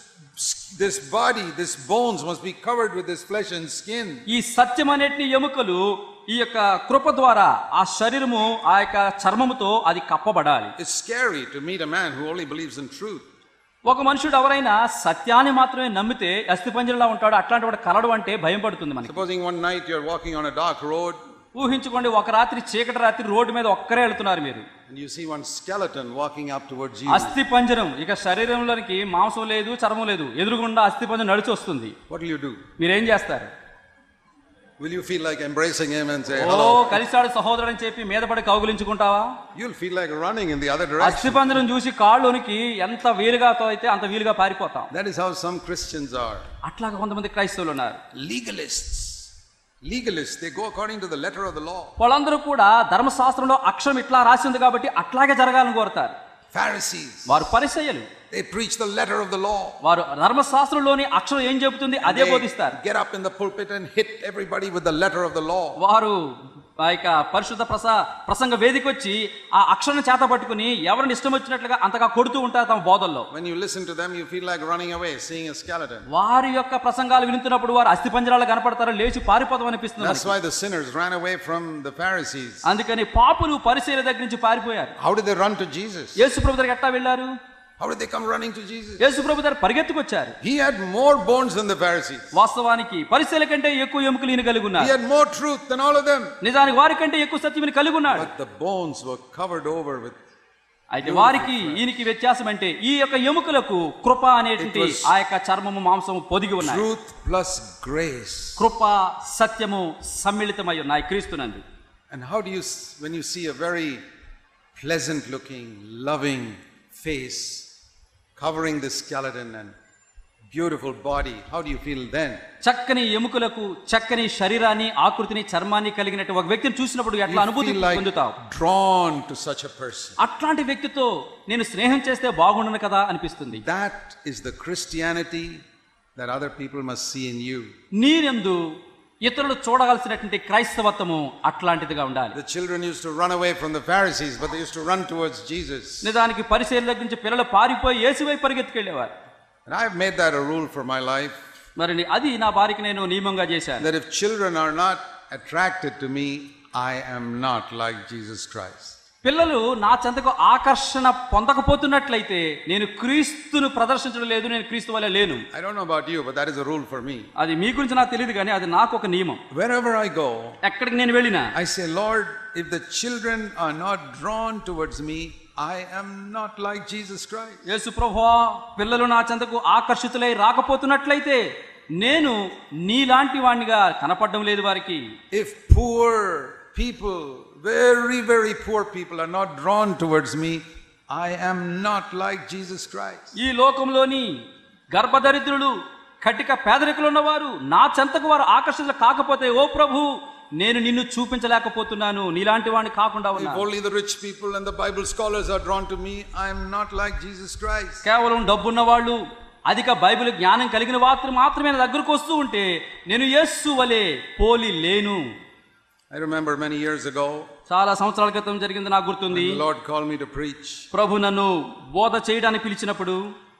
this body, this bones must be covered with this flesh and skin. ఈ సత్యం అనేటి ఎముకలు ఈ యొక్క కృప ద్వారా ఆ శరీరము ఆ యొక్క చర్మముతో అది కప్పబడాలి. It's scary to meet a man who only believes in truth. ఒక మనుషుడు ఎవరైనా సత్యాన్ని మాత్రమే నమ్మితే అస్థిపంజరంలా ఉంటాడు. అట్లాంటి వాడు కలడు అంటే భయం పడుతుంది మనకి. Supposing one night you're walking on a dark road ఊహించుకోండి, ఒక రాత్రి చీకటి రాత్రి రోడ్డు మీద ఒక్కరే వెళ్తున్నారు మీరు. and you see one skeleton walking up towards you. అస్థిపంజరం, ఇక శరీరంలోనికి మాంసం లేదు, చర్మం లేదు, ఎదురుగుండా అస్థిపంజరం నడిచి వస్తుంది. What will you do? మీరేం చేస్తారు? Will you feel like embracing him and say oh hello? కలిసాడు సహోదరుడు అని చెప్పి మీద పడి కౌగులించుకుంటావా? You'll feel like running in the other direction. అస్థిపంజరం చూసి కాళ్ళలోనికి ఎంత వీలుగా అయితే అంత వీలుగా పారిపోతాం. That is how some Christians are. అట్లాగా కొంతమంది క్రైస్తవులు ఉన్నారు. Legalists, they go according to the letter of the law. వాళ్ళందరూ కూడా ధర్మశాస్త్రంలో అక్షరం ఇట్లా రాసి ఉంది కాబట్టి అట్లాగే జరగాలని కోరుతారు. Pharisees, వారు పరిసయ్యులు. they preach the letter of the law. వారు ధర్మశాస్త్రంలోని అక్షరం ఏం చెబుతుంది అదే బోధిస్తారు. Get up in the pulpit and hit everybody with the letter of the law. వారు ఆ యొక్క పరిశుద్ధ ప్రసంగ వేదిక వచ్చి ఆ అక్షరం చేత పట్టుకుని ఎవరిని ఇష్టం వచ్చినట్లుగా అంతగా కొడుతూ ఉంటారు తమ బోధల్లో. When you listen to them, you feel like running away, seeing a skeleton. వారి యొక్క ప్రసంగాలు వింటున్నప్పుడు వారు అస్థిపంజరాలు కనపడతారు, లేచి పారిపోదాం అనిపిస్తుంది. That's why the sinners ran away from the Pharisees. అందుకని పాపులు పరిసయ్యుల దగ్గర నుంచి పారిపోయారు. How did they run to Jesus? యేసు ప్రభు దగ్గరికి ఎట్లా వెళ్ళారు? How did they come running to Jesus? యేసు ప్రభు దగ్గర పరిగెత్తుకొచ్చారు. He had more bones than the Pharisees. వాస్తవానికి పరిసయ్యుల కంటే ఎక్కువ ఎముకలు ఈయన కలిగి ఉన్నారు. He had more truth than all of them. నిజానికి వారి కంటే ఎక్కువ సత్యం కలిగి ఉన్నాడు. But the bones were covered over with. అయితే వారికి ఈయనకి వ్యత్యాసం అంటే ఈ యొక్క ఎముకలకు కృప అనేటువంటి ఆ యొక్క చర్మము మాంసము పొదిగి ఉన్నాయి. Truth plus grace. కృప సత్యము సమ్మిళితమై ఉన్నాయి క్రీస్తునందు. And how do you, when you see a very pleasant looking, loving face covering the skeleton and beautiful body, how do you feel then? చక్కని ఎముకలకు చక్కని శరీరాన్ని ఆకృతిని చర్మాన్ని కలిగినట్టు ఒక వ్యక్తిని చూసినప్పుడు ఎట్లా అనుభూతి పొందుతావు? Drawn to such a person. అట్లాంటి వ్యక్తితో నేను స్నేహం చేస్తే బాగుండను కదా అనిపిస్తుంది. That is the Christianity that other people must see in you. నీరెందు ఇతరులు చూడవలసినటువంటి క్రైస్తవత్వము అట్లాంటిదిగా ఉండాలి. The children used to run away from the Pharisees, but they used to run towards Jesus. నిజానికి పరిసయ్యుల దగ్గర నుంచి పిల్లలు పారిపోయి యేసు వైపు పరిగెత్తుకెళ్ళేవారు. And I have made that a rule for my life. మరి అది నా భార్యకి నేను నియమంగా చేశాను. That if children are not attracted to me, I am not like Jesus Christ. పిల్లలు నా చెంతకు ఆకర్షణ పొందకపోతున్నట్లయితే నేను క్రీస్తును ప్రదర్శించడం లేదు, నేను క్రీస్తు వలె లేను. I don't know about you, but that is a rule for me. అది మీ గురించి నాకు తెలియదు కానీ అది నాకు ఒక నియమం. Wherever I go, ఎక్కడికి నేను వెళ్ళినా I say, Lord, if the children are not drawn towards me, I am not like Jesus Christ. యేసు ప్రభువా, పిల్లలు నా చెంతకు ఆకర్షితులై రాకపోతున్నట్లయితే నేను నీలాంటి వాణ్ణిగా కనపడడం లేదు వారికి. If poor people, very, very poor people are not drawn towards me, I am not like Jesus Christ. ఈ లోకంలోని గర్భదరిద్రులు కటిక పేదరికులు ఉన్నవారు నా చెంతకు వారు ఆకర్షితులు కాకపోతే, ఓ ప్రభు, నేను నిన్ను చూపించలేకపోతున్నాను, నీలాంటి వాడిని కాకుండా ఉన్నా. If only the rich people and the Bible scholars are drawn to me, I am not like Jesus Christ. కేవలం డబ్బున్న వాళ్ళు, అధిక బైబిల్ జ్ఞానం కలిగిన వారు మాత్రమే నా దగ్గరకు వస్తూ ఉంటే నేను యేసు వలె పోలి లేను. I remember many years ago, చాలా సంవత్సరాల క్రితం జరిగింది నాకు గుర్తుంది. the Lord called me to preach. ప్రభు నన్ను బోధ చేయడానికి పిలిచినప్పుడు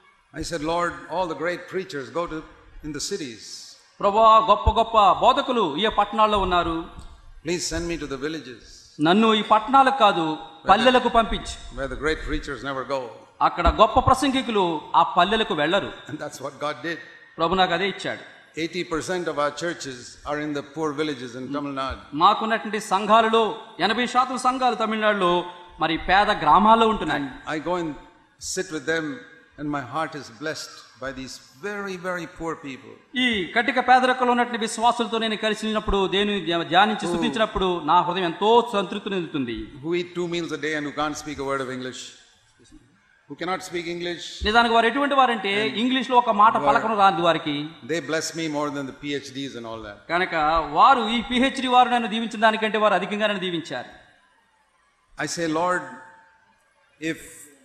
I said, Lord, all the great preachers go to in the cities. ప్రభువా, గొప్ప గొప్ప బోధకులు ఈ పట్టణాల్లో ఉన్నారు, Please send me to the villages. నన్ను ఈ పట్టణాలకు కాదు పల్లెలకు పంపించు. Where the great preachers never go. అక్కడ గొప్ప ప్రసంగికులు ఆ పల్లెలకు వెళ్ళరు. And that's what God did. ప్రభు నాకు అదే ఇచ్చాడు. 80% of our churches are in the poor villages in Tamil Nadu. మాకున్నటువంటి సంఘాలలో 80% సంఘాలు తమిళనాడులో మరి పేద గ్రామాల్లో ఉంటున్నాయి. I go and sit with them and my heart is blessed by these very, very poor people. ఈ కటిక పేదరికంలో ఉన్నటువంటి విశ్వాసులతో నేను కలిసినప్పుడు, దేవుని ధ్యానించి స్తుతించినప్పుడు నా హృదయం ఎంతో సంతృప్తి చెందుతుంది. Who eat 2 meals a day and who can't speak a word of English. Who cannot speak English. నిజానికి వారు ఎటువంటి వారంటే ఇంగ్లీష్ లో ఒక మాట పలకడం రాదు వారికి. They bless me more than the PhDs and all that. కనుక వారు ఈ PhD వారు నన్ను దీవించిన దానికంటే వారు అధికంగా నన్ను దీవించారు. I say, Lord, if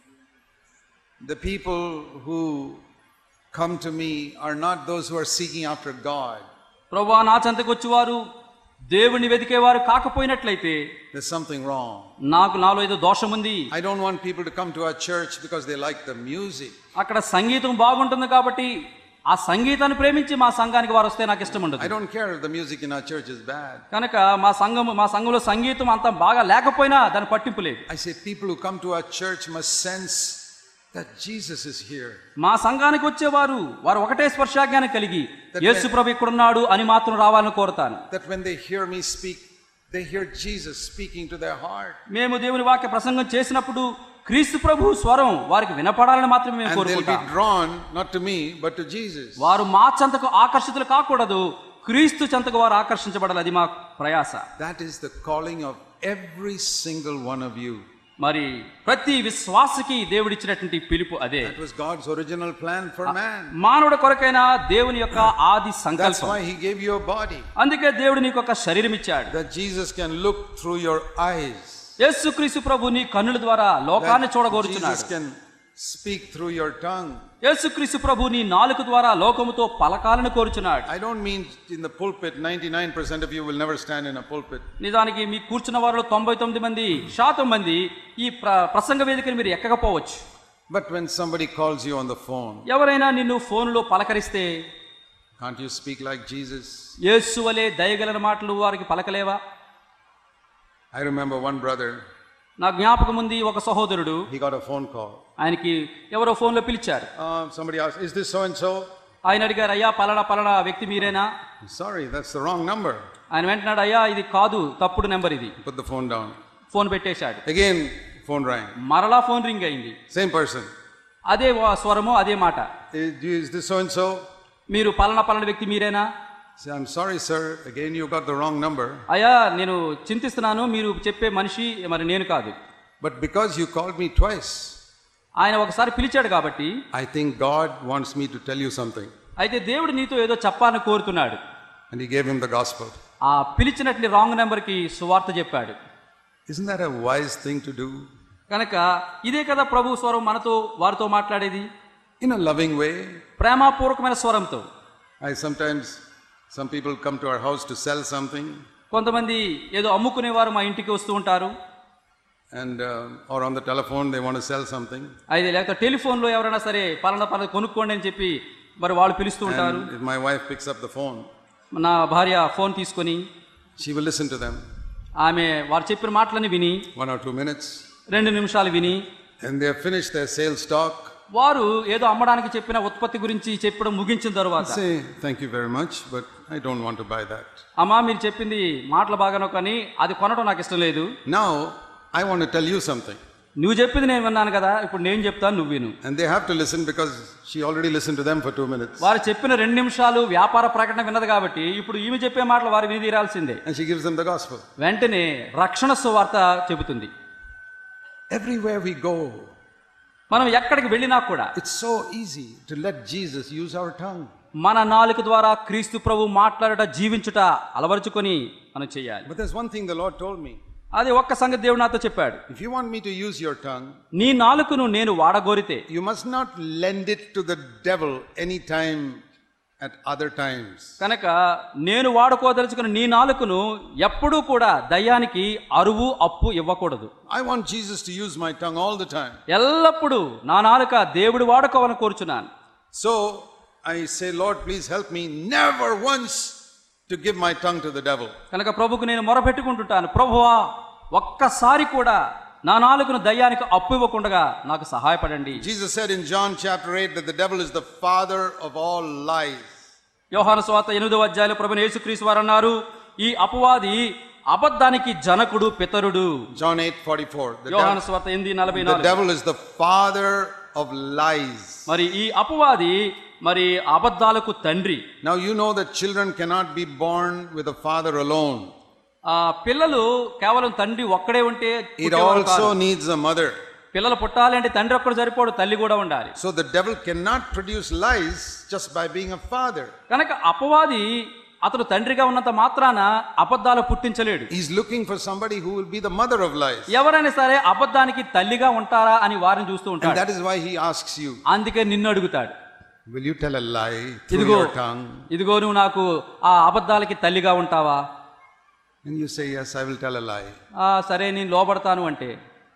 the people who come to me are not those who are seeking after God, ప్రభువా, నా చెంతకు వచ్చేవారు దేవుని వెతికేవారు కాకపోయినట్లయితే there's something wrong. నాలో ఏదో దోషం ఉంది. I don't want people to come to our church because they like the music. అక్కడ సంగీతం బాగుంటుంది కాబట్టి ఆ సంగీతాన్ని ప్రేమించి మా సంఘానికి వారు వస్తే నాకు ఇష్టం ఉండదు. I don't care if the music in our church is bad. కనుక మా సంఘంలో సంగీతం అంత బాగా లేకపోయినా దాని పట్టింపు లేదు. I say people who come to our church must sense that Jesus is here. మా సంఘానికి వచ్చేవారు ఒకటే స్పర్శాజ్ఞానం కలిగి యేసు ప్రభు ఇక్కడ ఉన్నాడు అని మాత్రం రావాలని కోరుతాను. That when they hear me speak, they hear Jesus speaking to their heart. మేము దేవుని వాక్య ప్రసంగం చేసినప్పుడు క్రీస్తు ప్రభు స్వరం వారికి వినపడాలని మాత్రమే మేము కోరుకుంటాం. And they'll be drawn not to me but to Jesus. వారు మా చెంతకు ఆకర్షితులు కాకూడదు, క్రీస్తు చెంతకు వారు ఆకర్షించబడాలి. అది మా ప్రయాస. That is the calling of every single one of you. మరి ప్రతి విశ్వాసకి దేవుడిచ్చినటువంటి పిలుపు అదే. That was God's original plan for man. మానవుడి కొరకైన దేవుని యొక్క ఆది సంకల్పం. That's why he gave you a body. అందుకే దేవుడు నీకు ఒక శరీరం ఇచ్చాడు. That Jesus can look through your eyes. యేసుక్రీస్తు ప్రభు నీ కన్నుల ద్వారా లోకాన్ని చూడగోరుచున్నాడు. Jesus can speak through your tongue. యేసుక్రీస్తు ప్రభు నీ నాలుక ద్వారా లోకముతో పలకాలను కోరుచున్నాడు. I don't mean in the pulpit. 99% of you will never stand in a pulpit. నిజానికి మీ కూర్చున్న వారిలో 99% మంది ఈ ప్రసంగ వేదికని మీరు ఎక్కకపోవచ్చు. But when somebody calls you on the phone, ఎవరైనా నిన్ను ఫోన్లో పలకరిస్తే, can't you speak like Jesus? యేసు వలే దయగల మాటలు వారికి పలకలేవా? I remember one brother. నా జ్ఞాపకం ఉంది, ఒక సహోదరుడు, he got a phone call. ఆయనకి ఎవరో ఫోన్లో పిలిచారు. Somebody asked, is this so and so? ఆయన అడిగారు, అయ్యా పలానా వ్యక్తి మీరేనా? Sorry, that's the wrong number. ఆయన వెంటనే, అయ్యా ఇది కాదు, తప్పుడు నెంబర్ ఇది. Put the phone down. Phone పెట్టేశాడు. Again phone rang. మరలా ఫోన్ రింగ్ అయింది. Same person. అదే స్వరము, అదే మాట. Is this so and so? మీరు పలానా వ్యక్తి మీరేనా? Say, I'm sorry sir, again you got the wrong number. అయ్యా నేను చింతిస్తున్నాను, మీరు చెప్పే మనిషి మరి నేను కాదు. But because you called me twice, ఆయన ఒకసారి పిలిచాడు కాబట్టి, I think God wants me to tell you something. అయితే దేవుడు నీతో ఏదో చెప్పాలని కోరుతున్నాడు. And he gave him the gospel. ఆ పిలిచినట్లు రాంగ్ నెంబర్కి సువార్త చెప్పాడు. Isn't that a wise thing to do? కనుక ఇదే కదా ప్రభు స్వరం మనతో వారితో మాట్లాడేది. In a loving way. ప్రేమపూర్వకమైన స్వరంతో. Some people come to our house to sell something. కొంతమంది ఏదో అమ్ముకునేవారు మా ఇంటికి వస్తూ ఉంటారు. And or on the telephone they want to sell something. అయితే లేకపోతే టెలిఫోన్లో ఎవరైనా సరే పలానా కొనుక్కోండి అని చెప్పి మరి వాళ్ళు పిలుస్తూ ఉంటారు. If my wife picks up the phone, నా భార్య ఫోన్ తీసుకొని, she will listen to them. ఆమె వారు చెప్పిన మాటలని విని 1 or 2 minutes. 2 నిమిషాలు విని, and they have finished their sales talk. వారు ఏదో అమ్మడానికి చెప్పిన ఉత్పత్తి గురించి చెప్పడం ముగించిన తర్వాత, say thank you very much but I don't want to buy that. అమ్మా మీరు చెప్పింది మాటలు బాగానో కానీ అది కొనడం నాకు ఇష్టం లేదు. Now I want to tell you something. నువ్వు చెప్పింది నేను విన్నాను కదా, ఇప్పుడు నేను చెప్తాను, నువ్వు విను. And they have to listen because she already listened to them for 2 minutes. వారు చెప్పిన 2 నిమిషాలు వ్యాపార ప్రకటన విన్నది కాబట్టి ఇప్పుడు ఈమె చెప్పే మాటలు వారు విని తీరాల్సిందే. And she gives them the gospel. వెంటనే రక్షణ సువార్త చెబుతుంది. Everywhere we go, మనం ఎక్కడికి వెళ్ళినా కూడా, it's so easy to let Jesus use our tongue. మన నాలుక ద్వారా క్రీస్తు ప్రభు మాట్లాడట, జీవించుట అలవరుచుకొని మనం చేయాలి. But there's one thing the Lord told me. అది ఒక్క సంగతి దేవుడు నాతో చెప్పాడు. If you want me to use your tongue, నీ నాలుకను నేను వాడగోరితే, you must not lend it to the devil anytime at other times. కనుక నేను వాడుకోదలుచుకున్న నీ నాలుకను ఎప్పుడూ కూడా దయ్యానికి అరువు అప్పు ఇవ్వకూడదు. I want Jesus to use my tongue all the time. ఎల్లప్పుడూ నా నాలుక దేవుడు వాడుకోవాలని కోరుచున్నాను. So I say, Lord, please help me never once to give my tongue to the devil. కనుక ప్రభుకు నేను మొరపెట్టుకుంటుంటాను, ప్రభువా ఒక్కసారి కూడా నా నాలుకను దయ్యానికి అప్పు ఇవ్వకుండా నాకు సహాయపడండి. Jesus said in John chapter 8 that the devil is the father of all lies. యోహాను సువార్త 8వ అధ్యాయంలో ప్రభువైన యేసుక్రీస్తు వారు అన్నారు, ఈ అపవాది అబద్ధానికి జనకుడు, పితరుడు. John 8:44. యోహాను సువార్త 8:44. The devil is the father of lies. మరి ఈ అపవాది మరి అబద్ధాలకు తండ్రి. Now you know that children cannot be born with a father alone. పిల్లలు కేవలం తండ్రి ఒక్కడే ఉంటే, it also needs a mother. పిల్లలు పుట్టాలి అంటే తండ్రి ఒక్కడు సరిపోడు, తల్లి కూడా ఉండాలి. So the devil cannot produce lies just by being a father. కనుక అపవాది అతడు తండ్రిగా ఉన్నంత మాత్రాన అబద్ధాలు పుట్టించలేడు. He's looking for somebody who will be the mother of lies. ఎవరైనా సరే అబద్ధానికి తల్లిగా ఉంటారా అని వారిని చూస్తూ ఉంటాడు. And that is why he asks you. అందుకే నిన్ను అడుగుతాడు, will you tell a lie through your tongue? ఇదిగో నువ్వు నాకు ఆ అబద్ధాలకి తల్లిగా ఉంటావా? And you say, yes, I will tell a lie. సరే నేను లోబడతాను అంటే,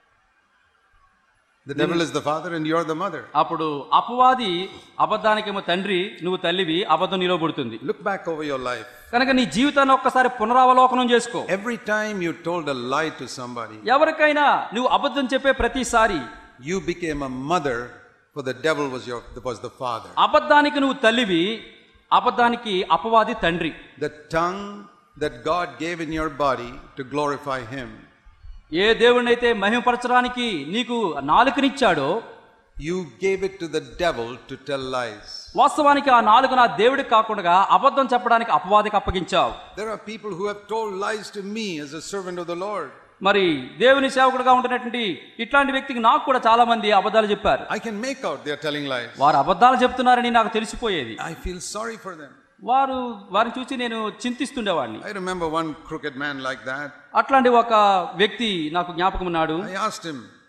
the devil is the father and you're the mother. అప్పుడు అపవాది అబద్ధానికేమో తండ్రి, నువ్వు తల్లివి, అబద్ధం నీలో పుడుతుంది. Look back over your life. కనుక నీ జీవితాన్ని ఒక్కసారి పునరావలోకనం చేసుకో. Every time you told a lie to somebody, ఎవరికైనా నువ్వు అబద్ధం చెప్పే ప్రతిసారి you became a mother, for the devil was the father. అబద్ధానికి నువ్వు తల్లివి, అబద్ధానికి అపవాది తండ్రి. The tongue that God gave in your body to glorify him, ఏ దేవుడినైతే మహిమపరచడానికి నీకు నాలుకనిచ్చాడో, you gave it to the devil to tell lies. వాస్తవానికి ఆ నాలుక నా దేవుడికి కాకుండా అబద్ధం చెప్పడానికి అపవాదికి అప్పగించావు. There are people who have told lies to me as a servant of the Lord. మరి దేవుని సేవకుడుగా ఉంటున్నటువంటి ఇట్లాంటి వ్యక్తికి నాకు కూడా చాలా మంది అబద్ధాలు చెప్పారు. I can make out they are telling lies. వారు అబద్ధాలు చెప్తున్నారని నాకు తెలిసిపోయేది. I feel sorry for them. వారిని చూసి నేను చింతిస్తుండేవాడిని. I remember one crooked man like that. అట్లాంటి ఒక వ్యక్తి నాకు జ్ఞాపకం ఉన్నాడు. I asked him,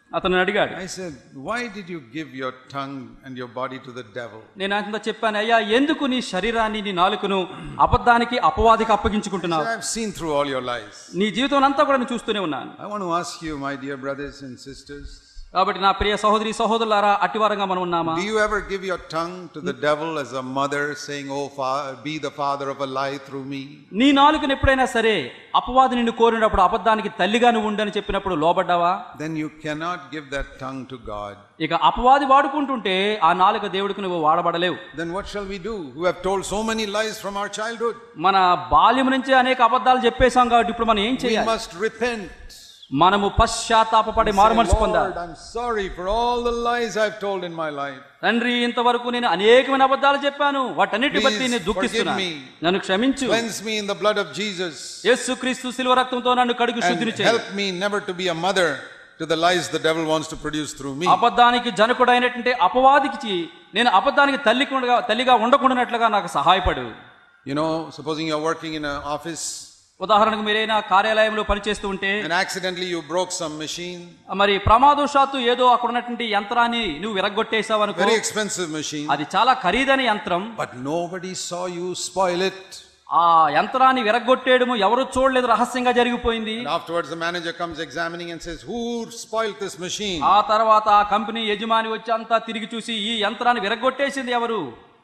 అతను అడిగాడు. I said, why did you give your tongue and your body to the devil? నేను అంతా చెప్పాను, అయ్యా ఎందుకు నీ శరీరాన్ని నీ నాలుకను అబద్ధానికి అపవాదికి అప్పగించుకుంటున్నావు? I have seen through all your lies. నీ జీవితం అంతా కూడా నేను చూస్తూనే ఉన్నాను. I want to ask you, my dear brothers and sisters, కాబట్టి నా ప్రియ సహోదరి సహోదరులారా, అట్టివారంగా మనం ఉన్నామా? do you ever give your tongue to the devil as a mother saying, oh, be the father of a lie through me? నీ నాలుకను ఎప్పుడైనా సరే అపవాది నిన్ను కోరినప్పుడు అబద్ధానికి తల్లిగా నువ్వు ఉండని చెప్పినప్పుడు లోబడ్డావా? Then you cannot give that tongue to God. ఇక అపవాది వాడుకుంటుంటే ఆ నాలుక దేవుడికి నువ్వు వాడబడలేవు. Then what shall we do, who have told so many lies from our childhood? మన బాల్యం నుంచే అనేక అబద్ధాలు చెప్పేశాం కాబట్టి ఇప్పుడు మనం ఏం We చేయాలి? must repent. మనము పశ్చాత్తాపపడి మారుమనసు పొందాలి. Lord, I'm sorry for all the lies I've told in my life. తండ్రి, ఇంతవరకు నేను అనేకమైన అబద్ధాలు చెప్పాను, వాటన్నిటి బట్టి నేను దుఃఖిస్తున్నాను, నన్ను క్షమించు. Cleanse me in the blood of Jesus. యేసుక్రీస్తు శిలువ రక్తంతో నన్ను కడుగు శుద్ధిని And చేయి. help me never to be a mother to the lies the devil wants to produce through me. అబద్ధానికి జనకుడైనటువంటి అపవాదికి నేను అబద్ధానికి తల్లిగా ఉండకుండానట్లుగా నాకు సహాయపడు. You know, supposing you're working in an office, ఉదాహరణకు మీరైనా కార్యాలయంలో పనిచేస్తూ ఉంటే and accidentally you broke some machine, మరి ప్రమాదవశాత్తు ఏదో అక్కడ ఉన్నటువంటి యంత్రాన్ని నువ్వు విరగొట్టేసావు అనుకో, very expensive machine, అది చాలా ఖరీదైన యంత్రం, but nobody saw you spoil it. ఆ యంత్రాన్ని విరగొట్టేయడము ఎవరు చూడలేదు, రహస్యంగా జరిగిపోయింది. And afterwards the manager comes examining and says, who spoiled this machine? ఆ తర్వాత ఆ కంపెనీ యజమాని వచ్చి అంతా తిరిగి చూసి ఈ యంత్రాన్ని విరగొట్టేసింది ఎవరు?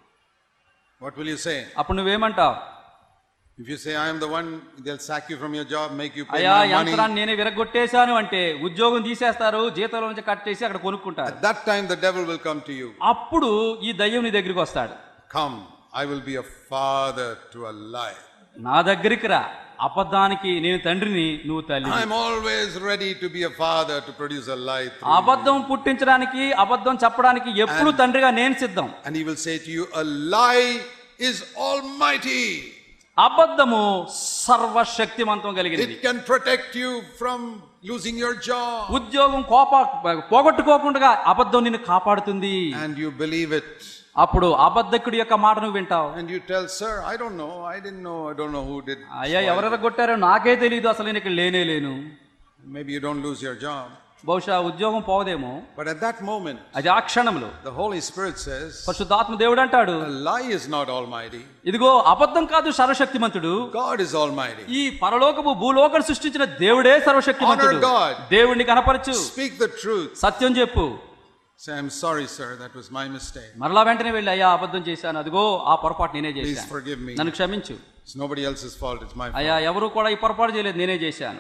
What will you say? అప్పుడు నువ్వేమంటావు? If you say, I am the one, they'll sack you from your job, make you pay అయ్యా more money. యంత్రాన్ని నేనే విరగొట్టేశాను అంటే ఉద్యోగం తీసేస్తారు, జీతంలో నుంచి కట్ చేసి అక్కడ కొనుక్కుంటారు. At that time the devil will come to you. అప్పుడు ఈ దయ్యం నీ దగ్గరికి వస్తాడు. Come, I will be a father to a lie. నా దగ్గరికి రా, అబద్ధానికి నేను తండ్రిని, నువ్వు తల్లి. I am always ready to be a father to produce a lie through అబద్ధం పుట్టించడానికి, అబద్ధం చెప్పడానికి ఎప్పుడు తండ్రిగా నేను సిద్ధం. And he will say to you, a lie is almighty. అబద్ధము సర్వశక్తిమంతం కలిగింది. It can protect you from losing your job. ఉద్యోగం పోగొట్టుకోకుండా అబద్ధం నిన్ను కాపాడుతుంది. And you believe it. అప్పుడు అబద్ధకుడి యొక్క మాట నువ్వు వింటావు. And you tell, sir, I don't know, I don't know who did. అయ్యా ఎవరెవరు కొట్టారో నాకే తెలియదు, అసలు నేను ఇక్కడ లేను. Maybe you don't lose your job. బహుశా ఉద్యోగం పోదేమో. But at that moment, అది ఆ క్షణంలో the Holy Spirit says, పరిశుద్ధాత్మ దేవుడు అంటాడు, a lie is not almighty. ఇదిగో అబద్ధం కాదు సర్వశక్తిమంతుడు. God is almighty. ఈ పరలోకపు భూలోకం సృష్టించిన దేవుడే సర్వశక్తిమంతుడు. Honor God. దేవుడిని కనపరచు, Speak the truth. సత్యం చెప్పు. Say, I'm sorry, sir, that was my mistake. మరలా వెంటనే వెళ్ళి, అయ్యా అబద్ధం చేశాను, అదిగో ఆ పొరపాటు నేనే Please చేశాను, forgive me. నన్ను క్షమించు. It's nobody else's fault, it's my fault. అయ్యా ఎవరు కూడా ఈ పొరపాటు చేయలేదు, నేనే చేశాను.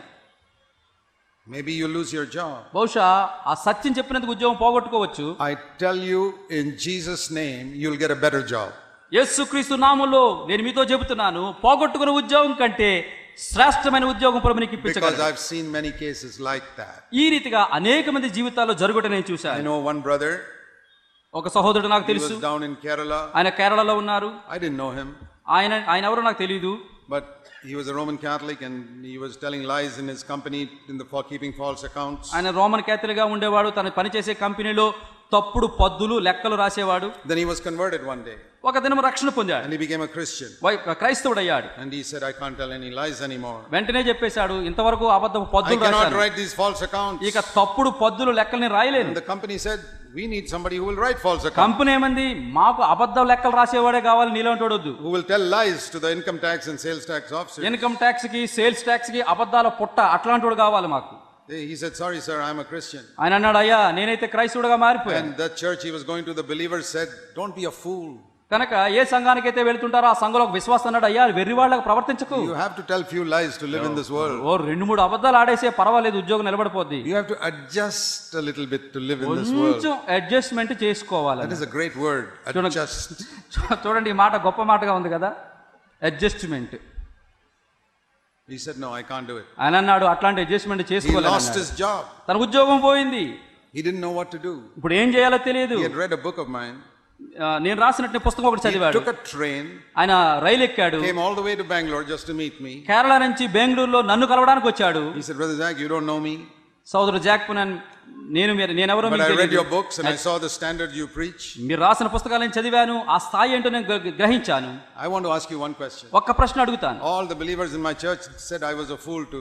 Maybe you lose your job. బహుశా ఆ సత్యం చెప్పినందుకు ఉద్యోగం పోగొట్టుకోవచ్చు. I tell you, in Jesus' name, you'll get a better job. యేసుక్రీస్తు నామములో నేను మీతో చెబుతున్నాను, పోగొట్టుకున్న ఉద్యోగం కంటే శ్రేష్టమైన ఉద్యోగం ప్రభు నీకు Because ఇప్పించగలడు. I've seen many cases like that. ఈ రీతిగా అనేక మంది జీవితాల్లో జరుగుట నేను I చూశాను. know one brother, ఒక సహోదరుడు నాకు he తెలుసు, was down in Kerala. ఆయన కేరళలో ఉన్నారు. I didn't know him, ఆయన ఎవరో నాకు తెలియదు. but he was a Roman Catholic and he was telling lies in his company for keeping false accounts. ఆయన రోమన్ క్యాథలిక్గా ఉండేవాడు, తను పనిచేసే కంపెనీలో తప్పుడు పద్దులు లెక్కలు రాసేవాడు. Then he was converted one day ఒక దినం రక్షణ పొందాడు, and he became a Christian. క్రైస్తవుడయ్యాడు. And he said, I can't tell any lies anymore. వెంటనే చెప్పేశాడు, ఇంతవరకు అబద్ధపు I పద్దులు cannot రాశాను, write these false accounts. ఇక తప్పుడు పద్దులు లెక్కల్ని రాయలేను. And the company said, we need somebody who will write false accounts, company ఏమంది, మాకు అబద్ధం లెక్కలు రాసేవాడే కావాలి, నీలాంటి వద్దు. who will tell lies to the income tax and sales tax officers. Income tax కి, సేల్స్ ట్యాక్స్ కి అబద్ధాల పుట్ట అట్లాంటి వాడు కావాలి మాకు. He said, sorry sir, I am a Christian. ఆయన అన్నాడు, అయ్యా నేనైతే క్రైస్తవుడుగా మారిపోయాను. And that church he was going to, the believers said, don't be a fool. కనుక ఏ సంఘానికైతే వెళ్తుంటారో ఆ సంఘంలో ఒక విశ్వాసం అన్నాడు, అయ్యా వెర్రి వాళ్ళకి ప్రవర్తించకు. You have to tell few lies to live in this world. ఓ 2-3 అబద్ధాలు ఆడేసే పర్వాలేదు, ఉద్యోగం నిలబడిపోద్ది. You have to adjust a little bit to live in this world. కొంచెం అడ్జస్ట్మెంట్ చేసుకోవాలి. That is a great word, adjust. చూడండి, ఈ మాట గొప్ప మాటగా ఉంది కదా, adjustment. He said, no, I can't do it. ఆయన అన్నాడు, అట్లాంటి అడ్జస్ట్మెంట్ He చేసుకోలేదు. lost his job. తన ఉద్యోగం పోయింది, He didn't know what to do. ఇప్పుడు ఏం చేయాలో తెలియదు. He had read a book of mine. నేను రాసినట్టు పుస్తకం ఒకటి He చదివాడు. took a train, ఆయన రైలు ఎక్కాడు, came all the way to Bangalore just to meet me. Kerala నుంచి బెంగళూరులో నన్ను కలవడానికి వచ్చాడు. He said, Brother Zach, you don't know me, సోదరుడు జాక్పునన్, నేనెవరో but మీకు I read తెలియదు. your books and I saw the standard you preach. మీరు రాసిన పుస్తకాలను చదివాను, ఆ స్థాయి ఏంటో నేను గ్రహించాను. I want to ask you one question. ఒక్క ప్రశ్న అడుగుతాను. All the believers in my church said I was a fool to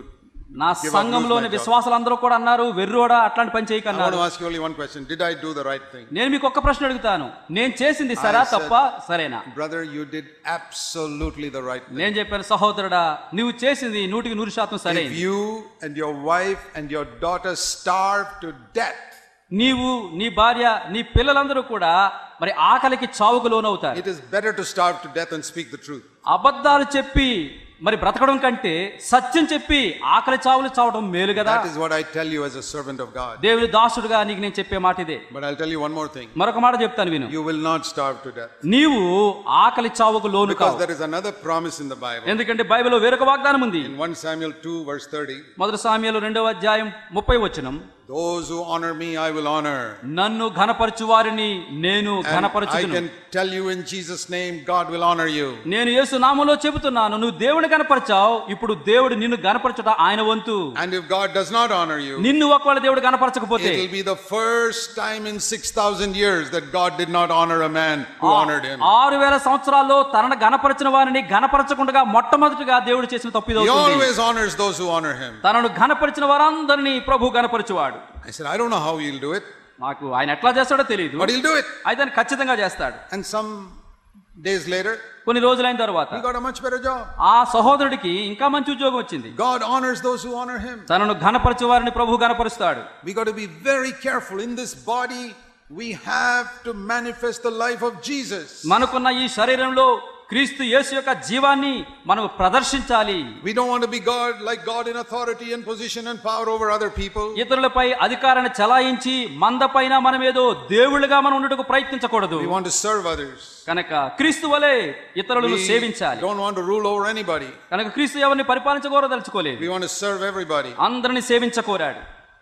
నా సంఘంలోని విశ్వాసులందరూ కూడా అన్నారు, వెర్రోడా అట్లాంటి పని I want చేయకన్నారు. to ask you only one question. Did I do the right thing? నేను మీకు ఒక్క ప్రశ్న అడుగుతాను, నేను చేసింది సరా తప్ప సరేనా? Brother, you did absolutely the right thing. నేను చెప్పాను, సహోదరుడా నువ్వు చేసింది 100% If సరైనది. you and your wife and your daughter starve to death, నీవు, నీ భార్య, నీ పిల్లలందరూ కూడా మరి ఆకలికి చావుకు లోనవుతారు. it is better to starve to death and speak the truth. అబద్ధాలు చెప్పి మరి బ్రతకడం కంటే సత్యం చెప్పి ఆకలి చావులు చావడం మేలు కదా. That is what I tell you as a servant of God. దేవుని దాసుడుగా నీకు నేను చెప్పే మాట ఇదే. But I'll tell you one more thing. మరొక మాట చెప్తాను విను. You will not starve to death. నీవు ఆకలి చావుకు లోను Because కావు. there is another promise in the Bible. ఎందుకంటే బైబిల్లో వేరొక వాగ్దానం ఉంది. In 1 Samuel 2 verse 30. మొదటి సామ్యుయేలు 2వ అధ్యాయం 30వ వచనం, Those who honor me, I will honor. నన్ను ఘనపరచు వారిని నేను And I ఘనపరచుదును. can tell you in Jesus' name, God will honor you. నేను యేసు నామములో చెబుతున్నాను, నువ్వు దేవుని ఘనపరచావు, ఇప్పుడు దేవుడు నిన్ను ఘనపరచుట ఆయన వంతు. And if God does not honor you, నిన్ను ఒకవేళ దేవుడు ఘనపరచకపోతే it will be the first time in 6,000 years that God did not honor a man who honored him. 6000 సంవత్సరాల్లో తనను ఘనపరచిన వారిని ఘనపరచకుండా మొట్టమొదటిగా దేవుడు చేసిన తప్పు He ఇదవుతుంది. always honors those who honor him. తనను ఘనపరిచిన వారందరినీ ప్రభు ఘనపరచువాడు. I said, I don't know how he'll do it, నాకు ఆయన ఎట్లా చేస్తాడో తెలియదు, but he'll do it. అయితే ఆయన ఖచ్చితంగా చేస్తాడు. And some days later, కొన్ని రోజులైన తర్వాత he got a much better job. ఆ సహోదరుడికి ఇంకా మంచి ఉద్యోగం వచ్చింది. God honors those who honor him. తనను ఘనపరచు వారిని ప్రభు ఘనపరుస్తాడు. We got to be very careful. In this body, we have to manifest the life of Jesus. మనకున్న ఈ శరీరంలో క్రీస్తు యేసు యొక్క జీవాన్ని మనం ప్రదర్శించాలి. We don't want to be God in authority and position and power over other people. ఇతరులపై అధికారాన్ని చలాయించి మందపైన మనం ఏదో దేవుళ్ళుగా మనం ఉండటకు ప్రయత్నించకూడదు. We want to serve others. కనుక క్రీస్తు వలె ఇతరులను సేవించాలి. We don't want to rule over anybody. కనుక క్రీస్తు ఎవరిని పరిపాలించకోరదలుచుకోలేదు. We want to serve everybody. అందరిని సేవించకోరాడు.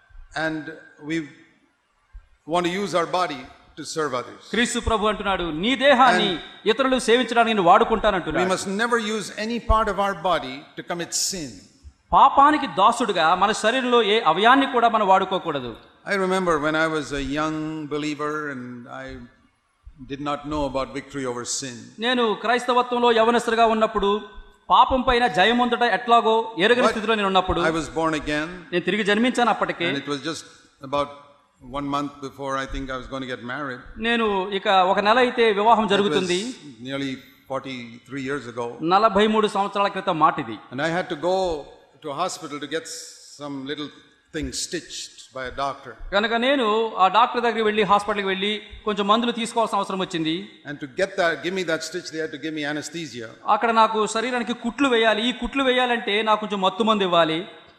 And we want to use our body to serve others. క్రీస్తు ప్రభు అంటున్నాడు, నీ దేహాన్ని ఇతరులు సేవించడానికి నేను వాడుకుంటానంటున్నాడు. We must never use any part of our body to commit sin. పాపానికి దాసుడుగా మన శరీరంలో ఏ అవయాన్ని కూడా మనం వాడుకోకూడదు. I remember when I was a young believer and I did not know about victory over sin. నేను క్రైస్తవత్వంలో యవనస్తుడిగా ఉన్నప్పుడు పాపం పైన జయముందట ఎట్లాగో ఎరగని స్థితిలో నేను ఉన్నప్పుడు, I was born again. నేను తిరిగి జన్మించాను. అప్పటికే And it was just about 1 month before I think I was going to get married. నేను ఇక ఒక నెల అయితే వివాహం జరుగుతుంది. Nearly 43 years ago. 43 సంవత్సరాల క్రితం మాటిది. And I had to go to a hospital to get some little thing stitched by a doctor. కనుక నేను ఆ డాక్టర్ దగ్గరికి వెళ్ళి హాస్పిటల్కి వెళ్ళి కొంచెం మందులు తీసుకోవాల్సిన అవసరం వచ్చింది. And to give me that stitch, they had to give me anesthesia. అక్కడ నాకు శరీరానికి కుట్లు వేయాలి. ఈ కుట్లు వేయాలంటే నాకు కొంచెం మత్తు మందు ఇవ్వాలి.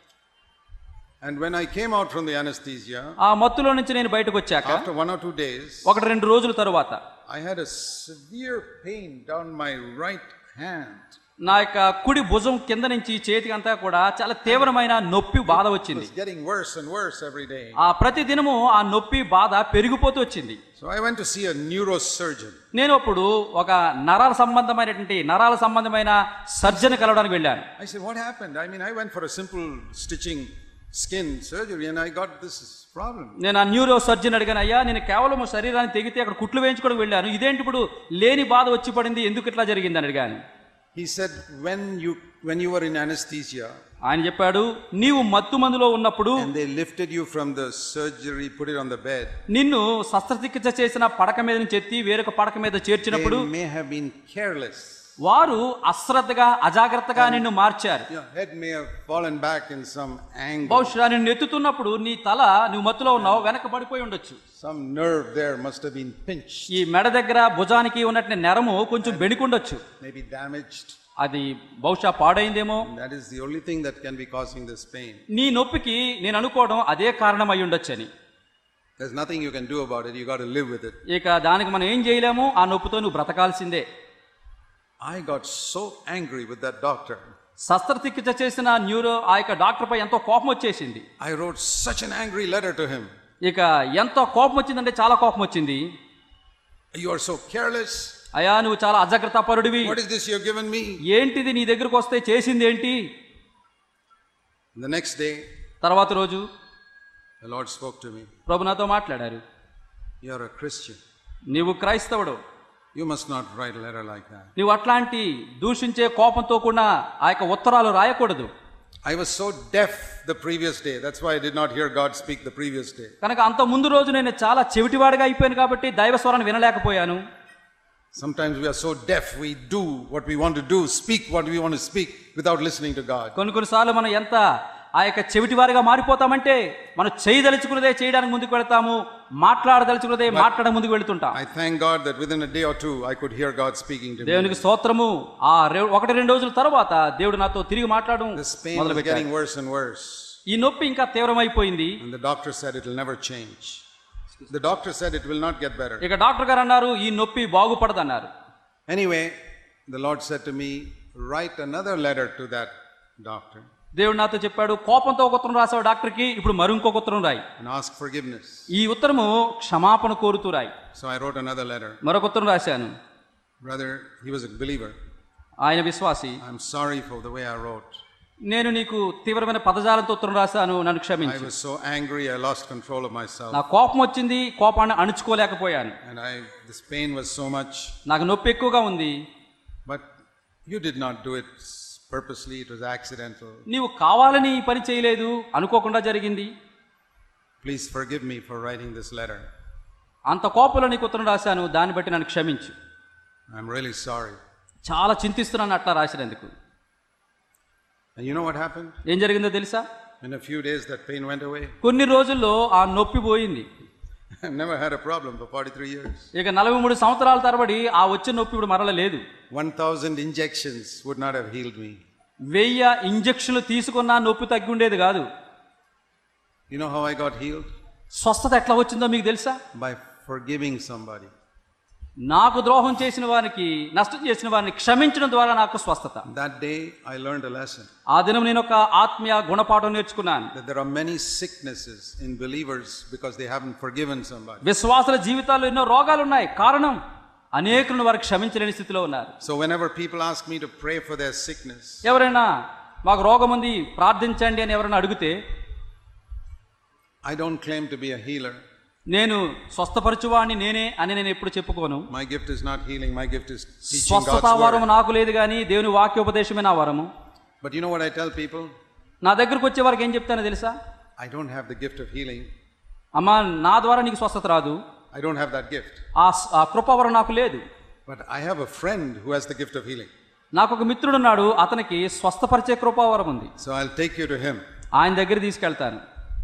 And when I came out from the anesthesia, ఆ మత్తులో నుంచి నేను బయటకు వచ్చాక after 1 or 2 days, 1-2 రోజుల తరువాత I had a severe pain down my right hand. నా యొక్క కుడి భుజం కింద నుంచి చేతికి అంతా కూడా చాలా తీవ్రమైన నొప్పి బాధ వచ్చింది. It was getting worse and worse every day. ఆ ప్రతి దినము ఆ నొప్పి బాధ పెరిగిపోతూ వచ్చింది. So I went to see a neurosurgeon. నేను అప్పుడు ఒక నరాల సంబంధమైన సర్జన్ కలవడానికి వెళ్ళాను. I said, what happened? I mean, I went for a simple stitching skin surgery and I got this problem. నేను ఆ న్యూరో సర్జన్ అడిగాను, అయ్యా నేను కేవలం శరీరాన్ని తెగితే అక్కడ కుట్లు వేయించుకోవడం వెళ్ళాను, ఇదేంటి ఇప్పుడు లేని బాధ వచ్చి పడింది, ఎందుకు ఇట్లా జరిగిందని అడిగాను. He said, when you were in anesthesia, ఆయన చెప్పాడు, నీవు మత్తు మందులో ఉన్నప్పుడు and they lifted you from the surgery, put it on the bed, నిన్ను శస్త్రచికిత్స చేసిన పడక మీద నుంచి ఎత్తి వేరొక పడక మీద చేర్చినప్పుడు they may have been careless. వారు అశ్రద్ధగా అజాగ్రత్తగా నిన్ను మార్చారు. Your head may have fallen back in some angle. బహుశా నిన్ను ఎత్తుతున్నప్పుడు నీ తల, నువ్వు మత్తులో ఉన్నావు, వెనక పడిపోయి ఉండొచ్చు. Some nerve there must have been pinched. ఈ మెడ దగ్గర భుజానికి ఉన్నట్టు నెరము కొంచెం బెణికుండొచ్చు. Maybe damaged. అది బహుశా పాడైందేమో. That is the only thing that can be causing this pain. నీ నొప్పికి నేను అనుకోవడం అదే కారణం అయి ఉండొచ్చని. There's nothing you can do about it. You got to live with it. ఇక దానికి మనం ఏం చేయలేము, ఆ నొప్పితో నువ్వు బ్రతకాల్సిందే. I got so angry with that doctor. శస్త్రచికిత్స చేసిన ఆ యొక్క డాక్టర్ పై ఎంతో కోపం వచ్చేసింది. I wrote such an angry letter to him. ఇక ఎంతో కోపం వచ్చిందంటే చాలా కోపం వచ్చింది. You are so careless. అయ్యా నువ్వు చాలా అజాగ్రత్తపరుడివి. What is this you have given me? ఏంటిది నీ దగ్గరకు వస్తే చేసింది ఏంటి? The next day, తర్వాత రోజు the Lord spoke to me. ప్రభు నాతో మాట్లాడారు. You are a Christian. నీవు క్రైస్తవుడు. You must not write a letter like that. నీవు అట్లాంటి దూషించే కోపంతో కూడా ఆ యొక్క ఉత్తరాలు రాయకూడదు. I was so deaf the previous day. That's why I did not hear God speak the previous day. కనుక అంత ముందు రోజు నేను చాలా చెవిటివాడిగా అయిపోయాను కాబట్టి దైవ స్వరాన్ని వినలేకపోయాను. Sometimes we are so deaf, we do what we want to do, speak what we want to speak without listening to God. కొన్నిసార్లు మనం ఎంత ఆ యొక్క చెవిటివారిగా మారిపోతామంటే మనం చేయదలుచుకున్నదే చేయడానికి ముందుకు వెళ్తాము, మాట్లాడదలుచుకున్నదే మాట్లాడడానికి ముందుకు వెళ్తుంటాం. I thank God that within a day or two I could hear God speaking to me. దేవునికి స్తోత్రము. ఆ 1-2 రోజుల తర్వాత దేవుడు నాతో తిరిగి మాట్లాడడం మొదలుపెట్టాడు. Getting worse and worse. ఈ నొప్పి ఇంకా తీవ్రమైపోయింది. And the doctor said it will never change. The doctor said it will not get better. ఇక డాక్టర్ గారు అన్నారు ఈ నొప్పి బాగుపడదు అన్నారు. Anyway, the Lord said to me, write another letter to that doctor. దేవుడు నాతో చెప్పాడు, కోపంతో ఒక ఉత్తరం రాసావు డాక్టర్కి, ఇప్పుడు మరి ఇంకొక ఉత్తరం రాయి. And ask forgiveness. ఈ ఉత్తరము క్షమాపణ కోరుతూ రాయి. So I wrote another letter. మరొక ఉత్తరం రాశాను. Brother, he was a believer. ఆయన విశ్వాసి. I'm sorry for the way I wrote. నేను నీకు తీవ్రమైన పదజాలంతో ఉత్తరం రాశాను, నన్ను క్షమించు. I was so angry I lost control of myself. నా కోపం వచ్చింది, కోపాన్ని అణుచుకోలేకపోయాను. And this pain was so much. నాకు నొప్పి ఎక్కువగా ఉంది. But you did not do it purposely, it was accidental. నీవు కావాలని ఈ పని చేయలేదు, అనుకోకుండా జరిగింది. Please forgive me for writing this letter. అంత కోపంలో నీకు ఉత్తరం రాశాను, దాన్ని బట్టి నన్ను క్షమించు. I'm really sorry. చాలా చింతిస్తున్నాను అట్లా రాసినందుకు. And you know what happened? ఏం జరిగిందో తెలుసా? In a few days that pain went away. కొన్ని రోజుల్లో ఆ నొప్పి పోయింది. I've never had a problem for 43 years. ఇక 43 సంవత్సరాల తరబడి ఆ వచ్చే నొప్పి ఇప్పుడు మరల లేదు. 1000 injections would not have healed me. 1000 ఇంజెక్షన్లు తీసుకున్నా నొప్పి తగ్గి ఉండేది కాదు. You know how I got healed? స్వస్థత ఎట్లా వచ్చిందో మీకు తెలుసా? By forgiving somebody. నాకు ద్రోహం చేసిన వారికి, నష్టం చేసిన వారిని క్షమించడం ద్వారా నాకు స్వస్థత. That day I learned a lesson. ఆ దినం నేను ఒక ఆత్మీయ గుణపాఠం నేర్చుకున్నాను. That there are many sicknesses in believers because they haven't forgiven somebody. విశ్వాసుల జీవితాల్లో ఎన్నో రోగాలు ఉన్నాయి, కారణం అనేకులను వారు క్షమించలేని స్థితిలో ఉన్నారు. So whenever people ask me to pray for their sickness, ఎవరైనా మాకు రోగం ఉంది ప్రార్థించండి అని ఎవరైనా అడిగితే, I don't claim to be a healer. నేను స్వస్థపరచువాడిని నేనే అని నేను ఎప్పుడు చెప్పుకోను. My gift is not healing, my gift is teaching స్వస్థత God's వరము word. నాకు లేదు కానీ దేవుని వాక్యోపదేశమే నా వరము. But you know what I tell people? నా దగ్గరకు వచ్చే వారికి ఏం చెప్తానో తెలుసా? I don't have the gift of healing. అమ్మా, నా ద్వారా నీకు స్వస్థత రాదు. I don't have that gift. ఆ కృపావరం నాకు లేదు. But I have a friend who has the gift of healing. నాకు ఒక మిత్రుడు ఉన్నాడు, అతనికి స్వస్థపరిచే కృపావరం ఉంది. So I'll take you to him. ఆయన దగ్గర తీసుకెళ్తాను.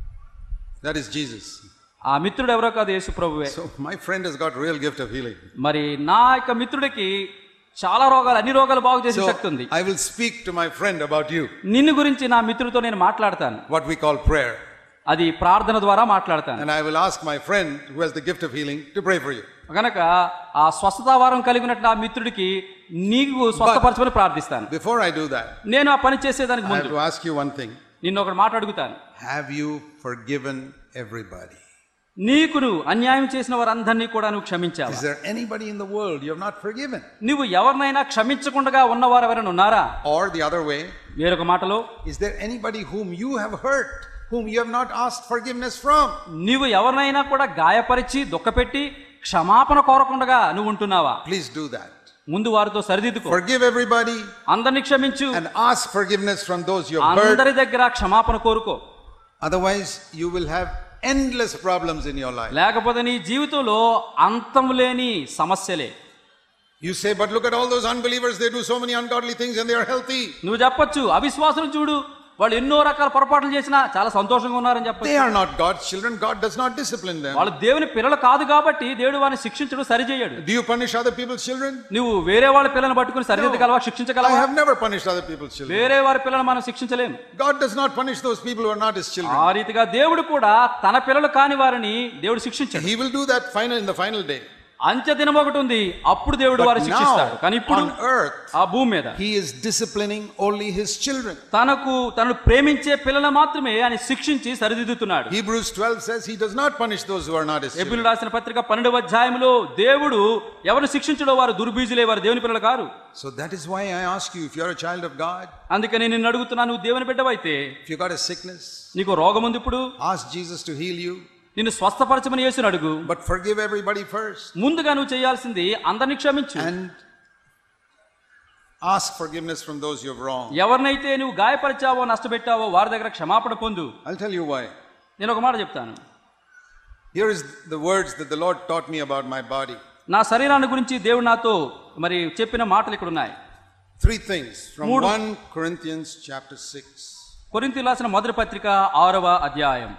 That is Jesus. ఆ మిత్రుడు ఎవరో కాదు, యేసు ప్రభువే. So my friend has got real gift of healing. మరి నా యొక్క మిత్రుడికి చాలా రోగాలు, అన్ని రోగాలు బాగు చేసే శక్తి ఉంది. I will speak to my friend about you. నిన్ను గురించి నా మిత్రుడితో నేను మాట్లాడతాను. What we call prayer. అది ప్రార్థన ద్వారా మాట్లాడతాను. And I will ask my friend who has the gift of healing to pray for you. కనుక ఆ స్వస్థతావారం కలిగినట్టు నా మిత్రుడికి నీకు స్వస్థపరచమని ప్రార్థిస్తాను. Before I do that, నేను ఆ పని చేసేదానికి I have ముందు to ask you one thing. నిన్ను ఒకటి మాట అడుగుతాను. Have you forgiven everybody? నీకు నువ్వు అన్యాయం చేసిన వారందరినీ కూడా నువ్వు క్షమించావా? Is there anybody in the world you have not forgiven? నువ్వు ఎవరినైనా క్షమించకుండా ఉన్నవారు ఎవరైనా ఉన్నారా? Or the other way, వేరొక మాటలో, is there anybody whom you have hurt, whom you have not asked forgiveness from? నీవు ఎవరినైనా కూడా గాయపరిచి దుఃఖపెట్టి క్షమాపణ కోరకుండా నువ్వు ఉంటున్నావా? Please do that. ముందు వారితో సరిదిద్దుకో. Forgive everybody అందరిని క్షమించు and ask forgiveness from those you have hurt. అందరి దగ్గర క్షమాపణ కోరుకో. Otherwise you will have endless problems in your life. లేకపోతే నీ జీవితంలో అంతం లేని సమస్యలే. You say, but look at all those unbelievers, they do so many ungodly things and they are healthy. నువ్వు చెప్పొచ్చు, అవిశ్వాసులు చూడు, వాళ్ళు ఎన్నో రకాల పొరపాట్లు చేసినా చాలా సంతోషంగా ఉన్నారని చెప్పొచ్చు. They are not God's children. God does not discipline them. వాళ్ళు దేవుని పిల్లలు కాదు కాబట్టి దేవుడు వారిని శిక్షించడు, సరిచేయడు. Do you punish other people's children? నువ్వు వేరే వాళ్ళ పిల్లలను పట్టుకుని సరిదిద్దగలవా, I శిక్షించగలవా? have never punished other people's children. వేరే వారి పిల్లలను మనం శిక్షించలేము. God does not punish those people who are not his children. ఆ రీతిగా దేవుడు కూడా తన పిల్లలు కాని వారిని దేవుడు శిక్షించాడు. He will do that in the final day. అంత్య దినం ఒకటి ఉంది, అప్పుడు దేవుడు వారిని శిక్షిస్తాడు. కానీ ఇప్పుడు on earth, ఆ భూమి మీద he is disciplining only his children. తనను ప్రేమించే పిల్లలను మాత్రమే ఆయన శిక్షించి సరిదిద్దుతున్నాడు. Hebrews 12 says he does not punish those who are not his children. హెబ్రీయులకు రాసిన పత్రిక 12వ అధ్యాయంలో దేవుడు ఎవరిని శిక్షించడో వారు దుర్బీజులే, వారు దేవుని పిల్లలు కారు. So that is why I ask you, if you are a child of God, అందుకని నిన్ను అడుగుతున్నాను, నువ్వు దేవుని బిడ్డవైతే, if you got a sickness, నీకు రోగం ఉంది, ఇప్పుడు ask Jesus to heal you. నిన్ను స్వస్థపరచమని యేసుని అడుగు. But forgive everybody first. ముందుగా నువ్వు చేయాల్సింది అందరిని క్షమించు. And Ask forgiveness from those you have wronged. ఎవరినైతే నువ్వు గాయపరిచావో నష్టపెట్టావో వారి దగ్గర క్షమాపణ పొందు. I'll tell you why. నేను ఒక మాట చెప్తాను. Here is the words that the Lord taught me about my body. నా శరీరాన్ని గురించి దేవుడు నాతో మరి చెప్పిన మాటలు ఇక్కడ ఉన్నాయి. 3 things from 1 Corinthians chapter 6. కొరింథీయులకు రాసిన మొదటి పత్రిక 6వ అధ్యాయం.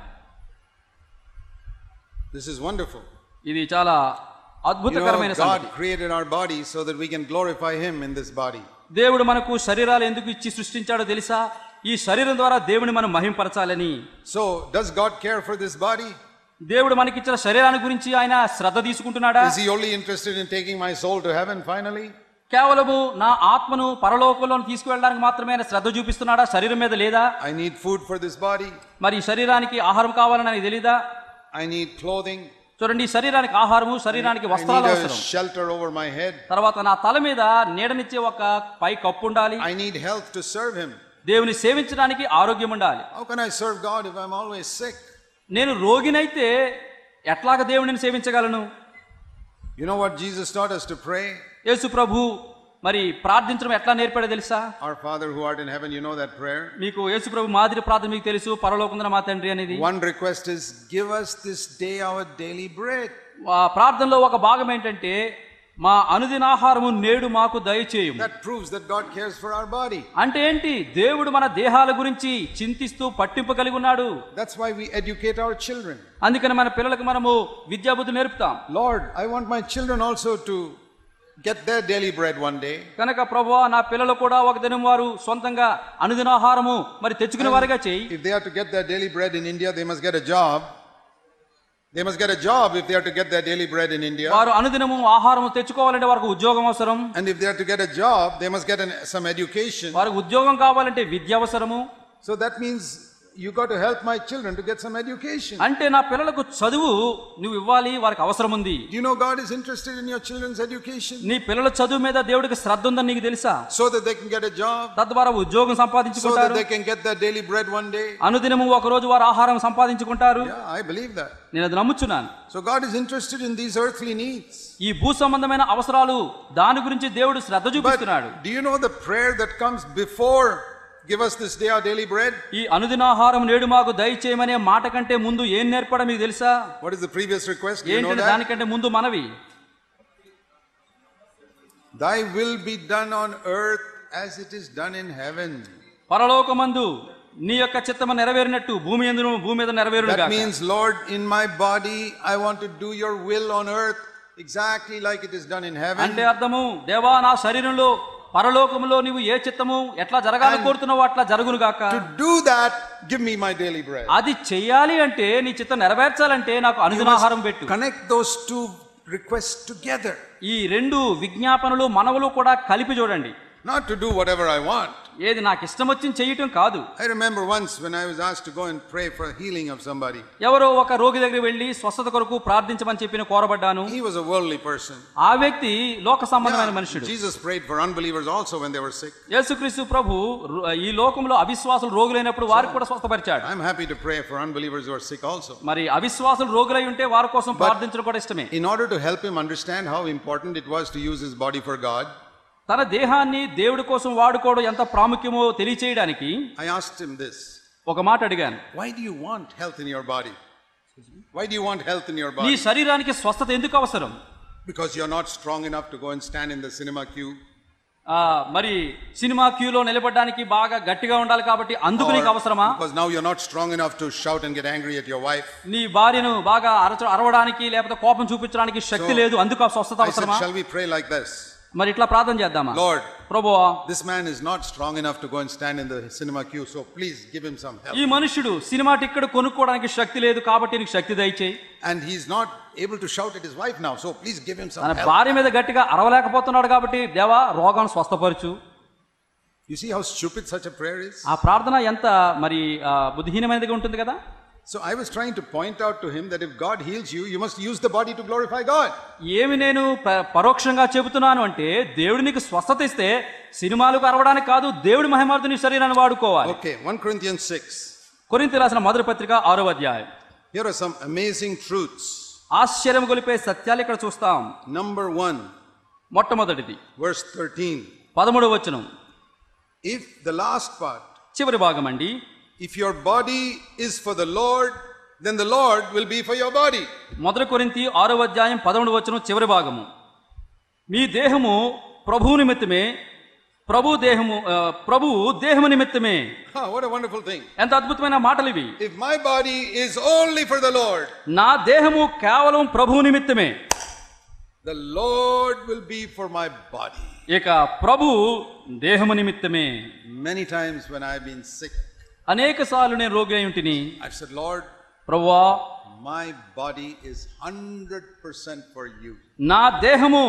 This is wonderful. ఇది చాలా అద్భుతకరమైన సంగతి. God created our body so that we can glorify him in this body. దేవుడు మనకు శరీరాలు ఎందుకు ఇచ్చి సృష్టించాడో తెలుసా? ఈ శరీరం ద్వారా దేవుని మనం మహింపరచాలని. So does God care for this body? దేవుడు మనకిచ్చిన శరీరాన్ని గురించి ఆయన శ్రద్ధ తీసుకుంటున్నాడా? Is he only interested in taking my soul to heaven finally? కేవలము నా ఆత్మను పరలోకంలో తీసుకువెళ్ళడానికి మాత్రమే ఆయన శ్రద్ధ చూపిస్తున్నాడా? శరీరం మీద లేదా? I need food for this body. మరి శరీరానికి ఆహారం కావాలని నాకు తెలీదా? I need clothing. చూడండి, శరీరానికి ఆహారము, శరీరానికి వస్త్రాలు అవసరం. Shelter over my head. తర్వాత నా తల మీద నీడనిచ్చే ఒక పై కప్పు ఉండాలి. I need health to serve him. దేవుని సేవించడానికి ఆరోగ్యం ఉండాలి. How can I serve God if I'm always sick? నేను రోగినైతే ఎట్లాగ దేవునిని సేవించగలను? You know what Jesus taught us to pray? యేసు ప్రభు మరి ప్రార్థించడం ఎట్లా నేర్పాడో తెలుసా? Our Father who art in heaven, you know that prayer. మీకు యేసు ప్రభు మాదిరి ప్రార్థన మీకు తెలుసు, పరలోకమున మా తండ్రి అనేది. One request is, give us this day our daily bread. ఆ ప్రార్థనలో ఒక భాగం ఏంటంటే, మా అనుదిన ఆహారము నేడు మాకు దయచేయు. That proves that God cares for our body. అంటే ఏంటి? దేవుడు మన దేహాల గురించి చింతిస్తూ పట్టింపు కలిగి ఉన్నాడు. That's why we educate our children. అందుకని మన పిల్లలకు మనము విద్యాబుద్ధి నేర్పుతాం. Lord, I want my children also to get their daily bread one day. కనుక ప్రభువా, నా పిల్లలు కూడా ఒక దినం వారు సొంతంగా అనుదిన ఆహారము మరి తెచ్చుకునే వారిగా చేయి. If they are to get their daily bread in India, they must get a job. They must get a job if they are to get their daily bread in India. వారు అనుదినము ఆహారము తెచ్చుకోవాలంటే వారికి ఉద్యోగం అవసరం. And if they are to get a job, they must get some education. వారికి ఉద్యోగం కావాలంటే విద్య అవసరము. So that means you got to help my children to get some education. అంటే నా పిల్లలకు చదువు నువ్వు ఇవ్వాలి, వారికి అవసరం ఉంది. Do you know God is interested in your children's education? నీ పిల్లల చదువు మీద దేవుడికి శ్రద్ధ ఉందని నీకు తెలుసా? So that they can get a job. తద్వారా ఉద్యోగం So సంపాదించుకుంటారు. that they can get their daily bread one day. అనుదినము ఒక రోజు వారు ఆహారం సంపాదించుకుంటారు. Yeah, I believe that. నేను అది నమ్ముచున్నాను. So God is interested in these earthly needs. ఈ భూ సంబంధమైన అవసరాలు దాని గురించి దేవుడు శ్రద్ధ చూపిస్తున్నాడు. But do you know the prayer that comes before give us this day our daily bread? ఈ అనుదిన ఆహారం నేడు మాకు దయచేయమనే మాట కంటే ముందు ఏం నేర్పడం మీకు తెలుసా? What is the previous request? Do you know ఏంటంటే that? దానికంటే ముందు మనవి, Thy will be done on earth as it is done in heaven. పరలోకమందు నీ యొక్క చిత్తము నెరవేరినట్టు భూమి యందును భూమి మీద నెరవేరును గాక. That means, Lord, in my body I want to do your will on earth exactly like it is done in heaven. అంటే అర్థము, దేవా నా శరీరంలో పరలోకములో నీవు ఏ చిత్తము ఎట్లా జరగాలని కోరుతున్నావో అట్లా జరుగును గాక. To do that, give me my daily bread. అది చెయ్యాలి అంటే, నీ చిత్తం నెరవేర్చాలంటే నాకు అనుదిన ఆహారం పెట్టు. Connect those two requests together. ఈ రెండు విజ్ఞాపనలు మనవులు కూడా కలిపి చూడండి. Not to do whatever I want. ఏది నాకు ఇష్టం వచ్చింది చేయటం కాదు. I remember once when I was asked to go and pray for healing of somebody. ఎవరో ఒక రోగి దగ్గరికి వెళ్ళి స్వస్థత కొరకు ప్రార్థించమని చెప్పిన కోరబడ్డాను. He was a worldly person. ఆ వ్యక్తి లోక సంబంధమైన మనుషుడు. Jesus prayed for unbelievers also when they were sick. యేసుక్రీస్తు ప్రభు ఈ లోకంలో అవిశ్వాసులు రోగులైనప్పుడు వారికి కూడా స్వస్థపరిచాడు. I'm happy to pray for unbelievers who are sick also. మరి అవిశ్వాసులు రోగులై ఉంటే వారి కోసం ప్రార్థించడం కూడా ఇష్టమే. In order to help him understand how important it was to use his body for God, తన దేహాన్ని దేవుడి కోసం వాడుకోవడం ఎంత ప్రాముఖ్యమో తెలియచేయడానికి I asked him this. ఒక మాట అడిగాను. Why do you want health in your body? Why do you want health in your నీ body? శరీరానికి స్వస్థత ఎందుకు అవసరం? Because you're not strong enough to go and stand in the cinema queue. మరి cinema క్యూలో నిలబడడానికి బాగా గట్టిగా ఉండాలి కాబట్టి అందుకు నీకు అవసరమా? Because now you're not strong enough to shout and get angry at your wife. నీ భార్యను బాగా అరవడానికి లేకపోతే కోపం చూపించడానికి శక్తి లేదు, అందుకు ఆ స్వస్థత I said, అవసరమా? shall we pray like this? మరి ఇట్లా ప్రార్థన చేద్దామా? Lord, ప్రభువా, this man is not strong enough to go and stand in the cinema queue, so please give him some help. ఈ మనుషుడు సినిమా టికెట్ కొనుక్కోవడానికి శక్తి లేదు కాబట్టి నీకు శక్తి దయచేయి. And he's not able to shout at his wife now, so please give him some తన help. భార్య మీద గట్టిగా అరవలేకపోతున్నాడు కాబట్టి దేవా రోగాన్ని స్వస్థపరచు. You see how stupid such a prayer is? ఆ ప్రార్థన ఎంత మరి బుద్ధిహీనమైనదిగా ఉంటుంది కదా. So I was trying to point out to him that if God heals you, you must use the body to glorify God. ఏమి నేను పరోక్షంగా చెబుతున్నాను అంటే, దేవుడు నీకు స్వస్థత ఇస్తే సినిమాలకు అరవడానికి కాదు, దేవుడి మహిమార్థం నీ శరీరాన్ని వాడుకోవాలి. Okay, 1 Corinthians 6. కొరింథీయులకు రాసిన మొదటి పత్రిక 6వ అధ్యాయం. Here are some amazing truths. ఆశ్చర్యం గొలిపే సత్యాలు ఇక్కడ చూస్తాం. Number 1, మొట్టమొదటిది verse 13. 13వ వచనం. If the last part, చివరి భాగం అండి. if your body is for the Lord, then the Lord will be for your body. 1 కొరింథీ 6వ అధ్యాయం 11వ వచనం చివరి భాగము. మీ దేహము ప్రభువు నిమిత్తమే, ప్రభువు దేహము నిమిత్తమే. What a wonderful thing. ఎంత అద్భుతమైన మాటలు ఇవి. If my body is only for the Lord, నా దేహము కేవలం ప్రభువు నిమిత్తమే, the Lord will be for my body. ఇక ప్రభువు దేహము నిమిత్తమే. Many times when I've been sick, అనేక సార్లు నేను రోగి అయి ఉంటిని. I've said, Lord, ప్రభువా, my body is 100% for you. నా దేహము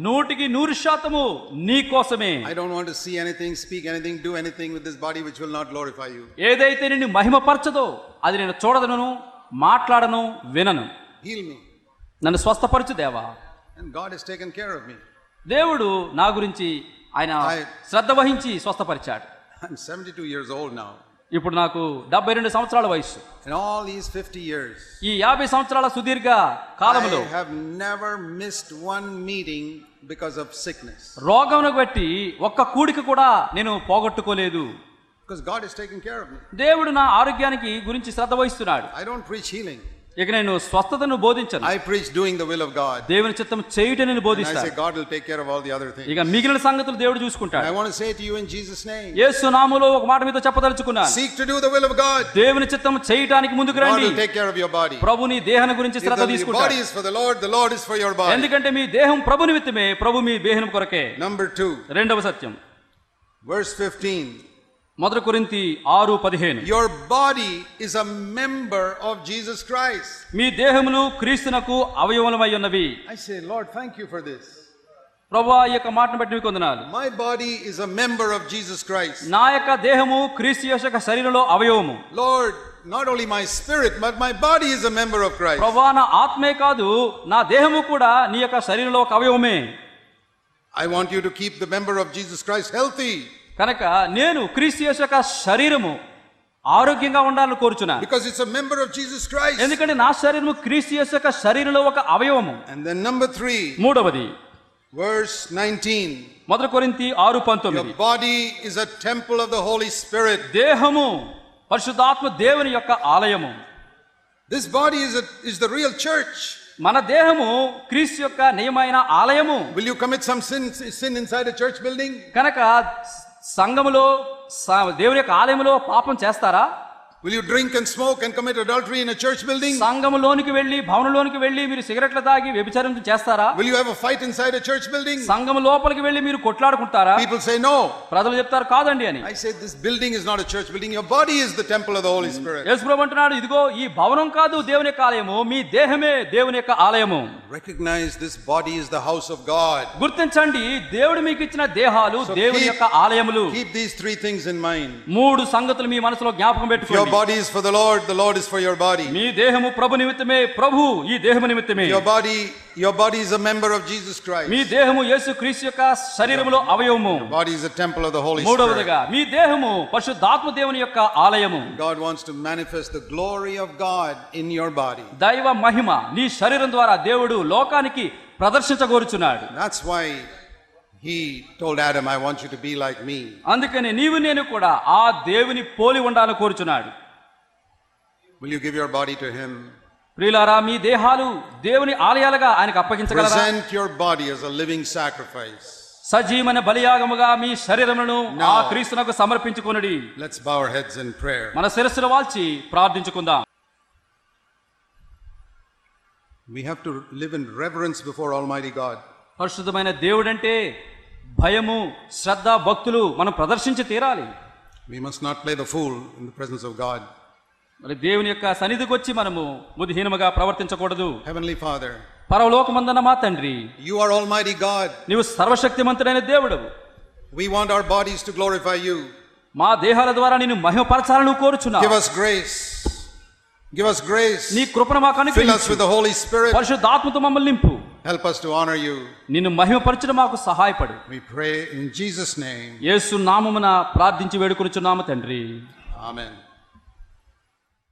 100% నీ కోసమే. I don't want to see anything, speak anything, do anything with this body which will not glorify you. ఏదైతే నిన్ను మహిమపరచదో అది నేను చూడదను, మాట్లాడను, వినను. Heal me. నన్ను స్వస్థపరచు దేవా. And God has taken care of me. దేవుడు నా గురించి ఆయన శ్రద్ధ వహించి స్వస్థపరిచాడు. I'm 72 years old now. ఇప్పుడు నాకు 72 సంవత్సరాల వయసు. In all these 50 years, ఈ 50 సంవత్సరాల సుదీర్ఘ కాలంలో I have never missed one meeting because of sickness. రోగమును బట్టి ఒక్క కూడిక కూడా నేను పోగొట్టుకోలేదు. Because God is taking care of me. దేవుడు నా ఆరోగ్యానికి గురించి శ్రద్ధ వహిస్తున్నాడు. I don't preach healing. ఇక నేను స్వస్థతను బోధించను. I preach doing the will of God. దేవుని చిత్తం చేయుట నేను And I బోధిస్తాను. say God will take care of all the other things. ఇక మిగిలిన సంగతులు దేవుడు చూసుకుంటాడు. I want to say to you in Jesus' name, యేసు నామములో ఒక మాట మీతో చెప్పదలుచుకున్నాను. seek to do the will of God. దేవుని చిత్తం చేయటానికి ముందుకు God రండి. will take care of your body. ప్రభు నీ దేహాన్ని గురించి If శ్రద్ధ the తీసుకుంటాడు. body is for the Lord is for your body. ఎందుకంటే మీ దేహం ప్రభు నిమిత్తమే, ప్రభు మీ దేహం కొరకే. Number 2, రెండవ సత్యం, verse 15. 1 కొరింథీ 6:15. Your body is a member of Jesus Christ. మీ దేహములు క్రీస్తునకు అవయవములై ఉన్నవి. I say, Lord, thank you for this. ప్రభువా, ఈ యొక్క మాటను బట్టి మీకు వందనాలు. My body is a member of Jesus Christ. నా యొక్క దేహము క్రీస్తు యేసు యొక్క శరీరంలో అవయవము. Lord, not only my spirit, but my body is a member of Christ. ప్రభువా, నా ఆత్మే కాదు, నా దేహము కూడా నీ యొక్క శరీరంలో ఒక అవయవమే. I want you to keep the member of Jesus Christ healthy. కనుక నేను క్రీస్తు యేసు యొక్క శరీరము ఆరోగ్యంగా ఉండాలని కోరుచున్నాను. Because it's a member of Jesus Christ. ఎందుకంటే నా శరీరము క్రీస్తు యేసు యొక్క శరీరంలో ఒక అవయవము. And then number 3, మూడవది, verse 19. 1 కొరింథీ 6:19. Your body is a temple of the Holy Spirit. దేహము పరిశుద్ధాత్మ దేవుని యొక్క ఆలయము. This body is the real church. మన దేహము క్రీస్తు యొక్క నియమైన ఆలయము. Will you commit some sin inside a church building? కనుక సంఘములో దేవుని యొక్క ఆలయములో పాపం చేస్తారా? Will you drink and smoke and commit adultery in a church building? సంఘములోనికి వెళ్ళి, భవనంలోనికి వెళ్ళి మీరు సిగరెట్లు తాగి వ్యభిచారం చేస్తారా? Will you have a fight inside a church building? సంఘము లోపలికి వెళ్ళి మీరు కొట్లాడుకుంటారా? People say no. ప్రజలు చెప్తారు కాదండి అని. I say this building is not a church building. Your body is the temple of the Holy Spirit. యేసు ప్రభువు అంటున్నాడు, ఇదిగో ఈ భవనం కాదు దేవుని యొక్క ఆలయము, మీ దేహమే దేవుని యొక్క ఆలయము. Recognize this body is the house of God. గుర్తించండి, దేవుడు మీకు ఇచ్చిన దేహాలు దేవుని యొక్క ఆలయములు. Keep these 3 things in mind. 3 సంగతులు మీ మనసులో జ్ఞాపకం పెట్టుకోండి. Your body is for the Lord is for your body. మీ దేహము ప్రభు నిమిత్తమే, ప్రభు ఈ దేహము నిమిత్తమే. Your body is a member of Jesus Christ. మీ దేహము యేసు క్రీస్తు యొక్క శరీరములో అవయవము. Your body is a temple of the Holy Spirit. మూడవదిగా మీ దేహము పరిశుద్ధాత్మ దేవుని యొక్క ఆలయము. God wants to manifest the glory of God in your body. దైవ మహిమ నీ శరీరం ద్వారా దేవుడు లోకానికి ప్రదర్శించగోరుచున్నాడు. That's why He told Adam, I want you to be like me. అందుకని నీవు నేను కూడా ఆ దేవుని పోలి ఉండాలని కోరుచున్నాడు. Will you give your body to Him? ప్రియులారా, మీ దేహాలు దేవుని ఆలయాలుగా ఆయనకు అప్పగించగలరా? Present your body as a living sacrifice. సజీవమైన బలియాగముగా మీ శరీరమును ఆ క్రీస్తునకు సమర్పించుకొనుడి. Let's bow our heads in prayer. మన శిరస్సును వాల్చి ప్రార్థించుకుందాం. We have to live in reverence before Almighty God. పరిశుద్ధమైన దేవుడంటే భయము, శ్రద్ధ, భక్తులు మనం ప్రదర్శించి తీరాలి. We must not play the fool in the presence of God. మరి దేవుని యొక్క సన్నిధికి వచ్చి మనము బుద్ధిహీనముగా ప్రవర్తించకూడదు. Heavenly Father, పరలోకమందున్న మా తండ్రి, you are Almighty God. నీవు సర్వశక్తిమంతుడైన దేవుడవు. We want our bodies to glorify you. మా దేహాల ద్వారా నిన్ను మహిమపరచాలని కోరుచున్నావు. Give us grace. Give us grace. నీ కృపను మాకు అనుగ్రహించు. Fill us with the Holy Spirit. పరిశుద్ధాత్మతో మమ్మల్ని నింపు. Help us to honor you. నిన్ను మహిమపరచడం మాకు సహాయపడు. We pray in Jesus' name. యేసు నామమున ప్రార్థించి వేడుకొనుచున్నాము తండ్రి. Amen.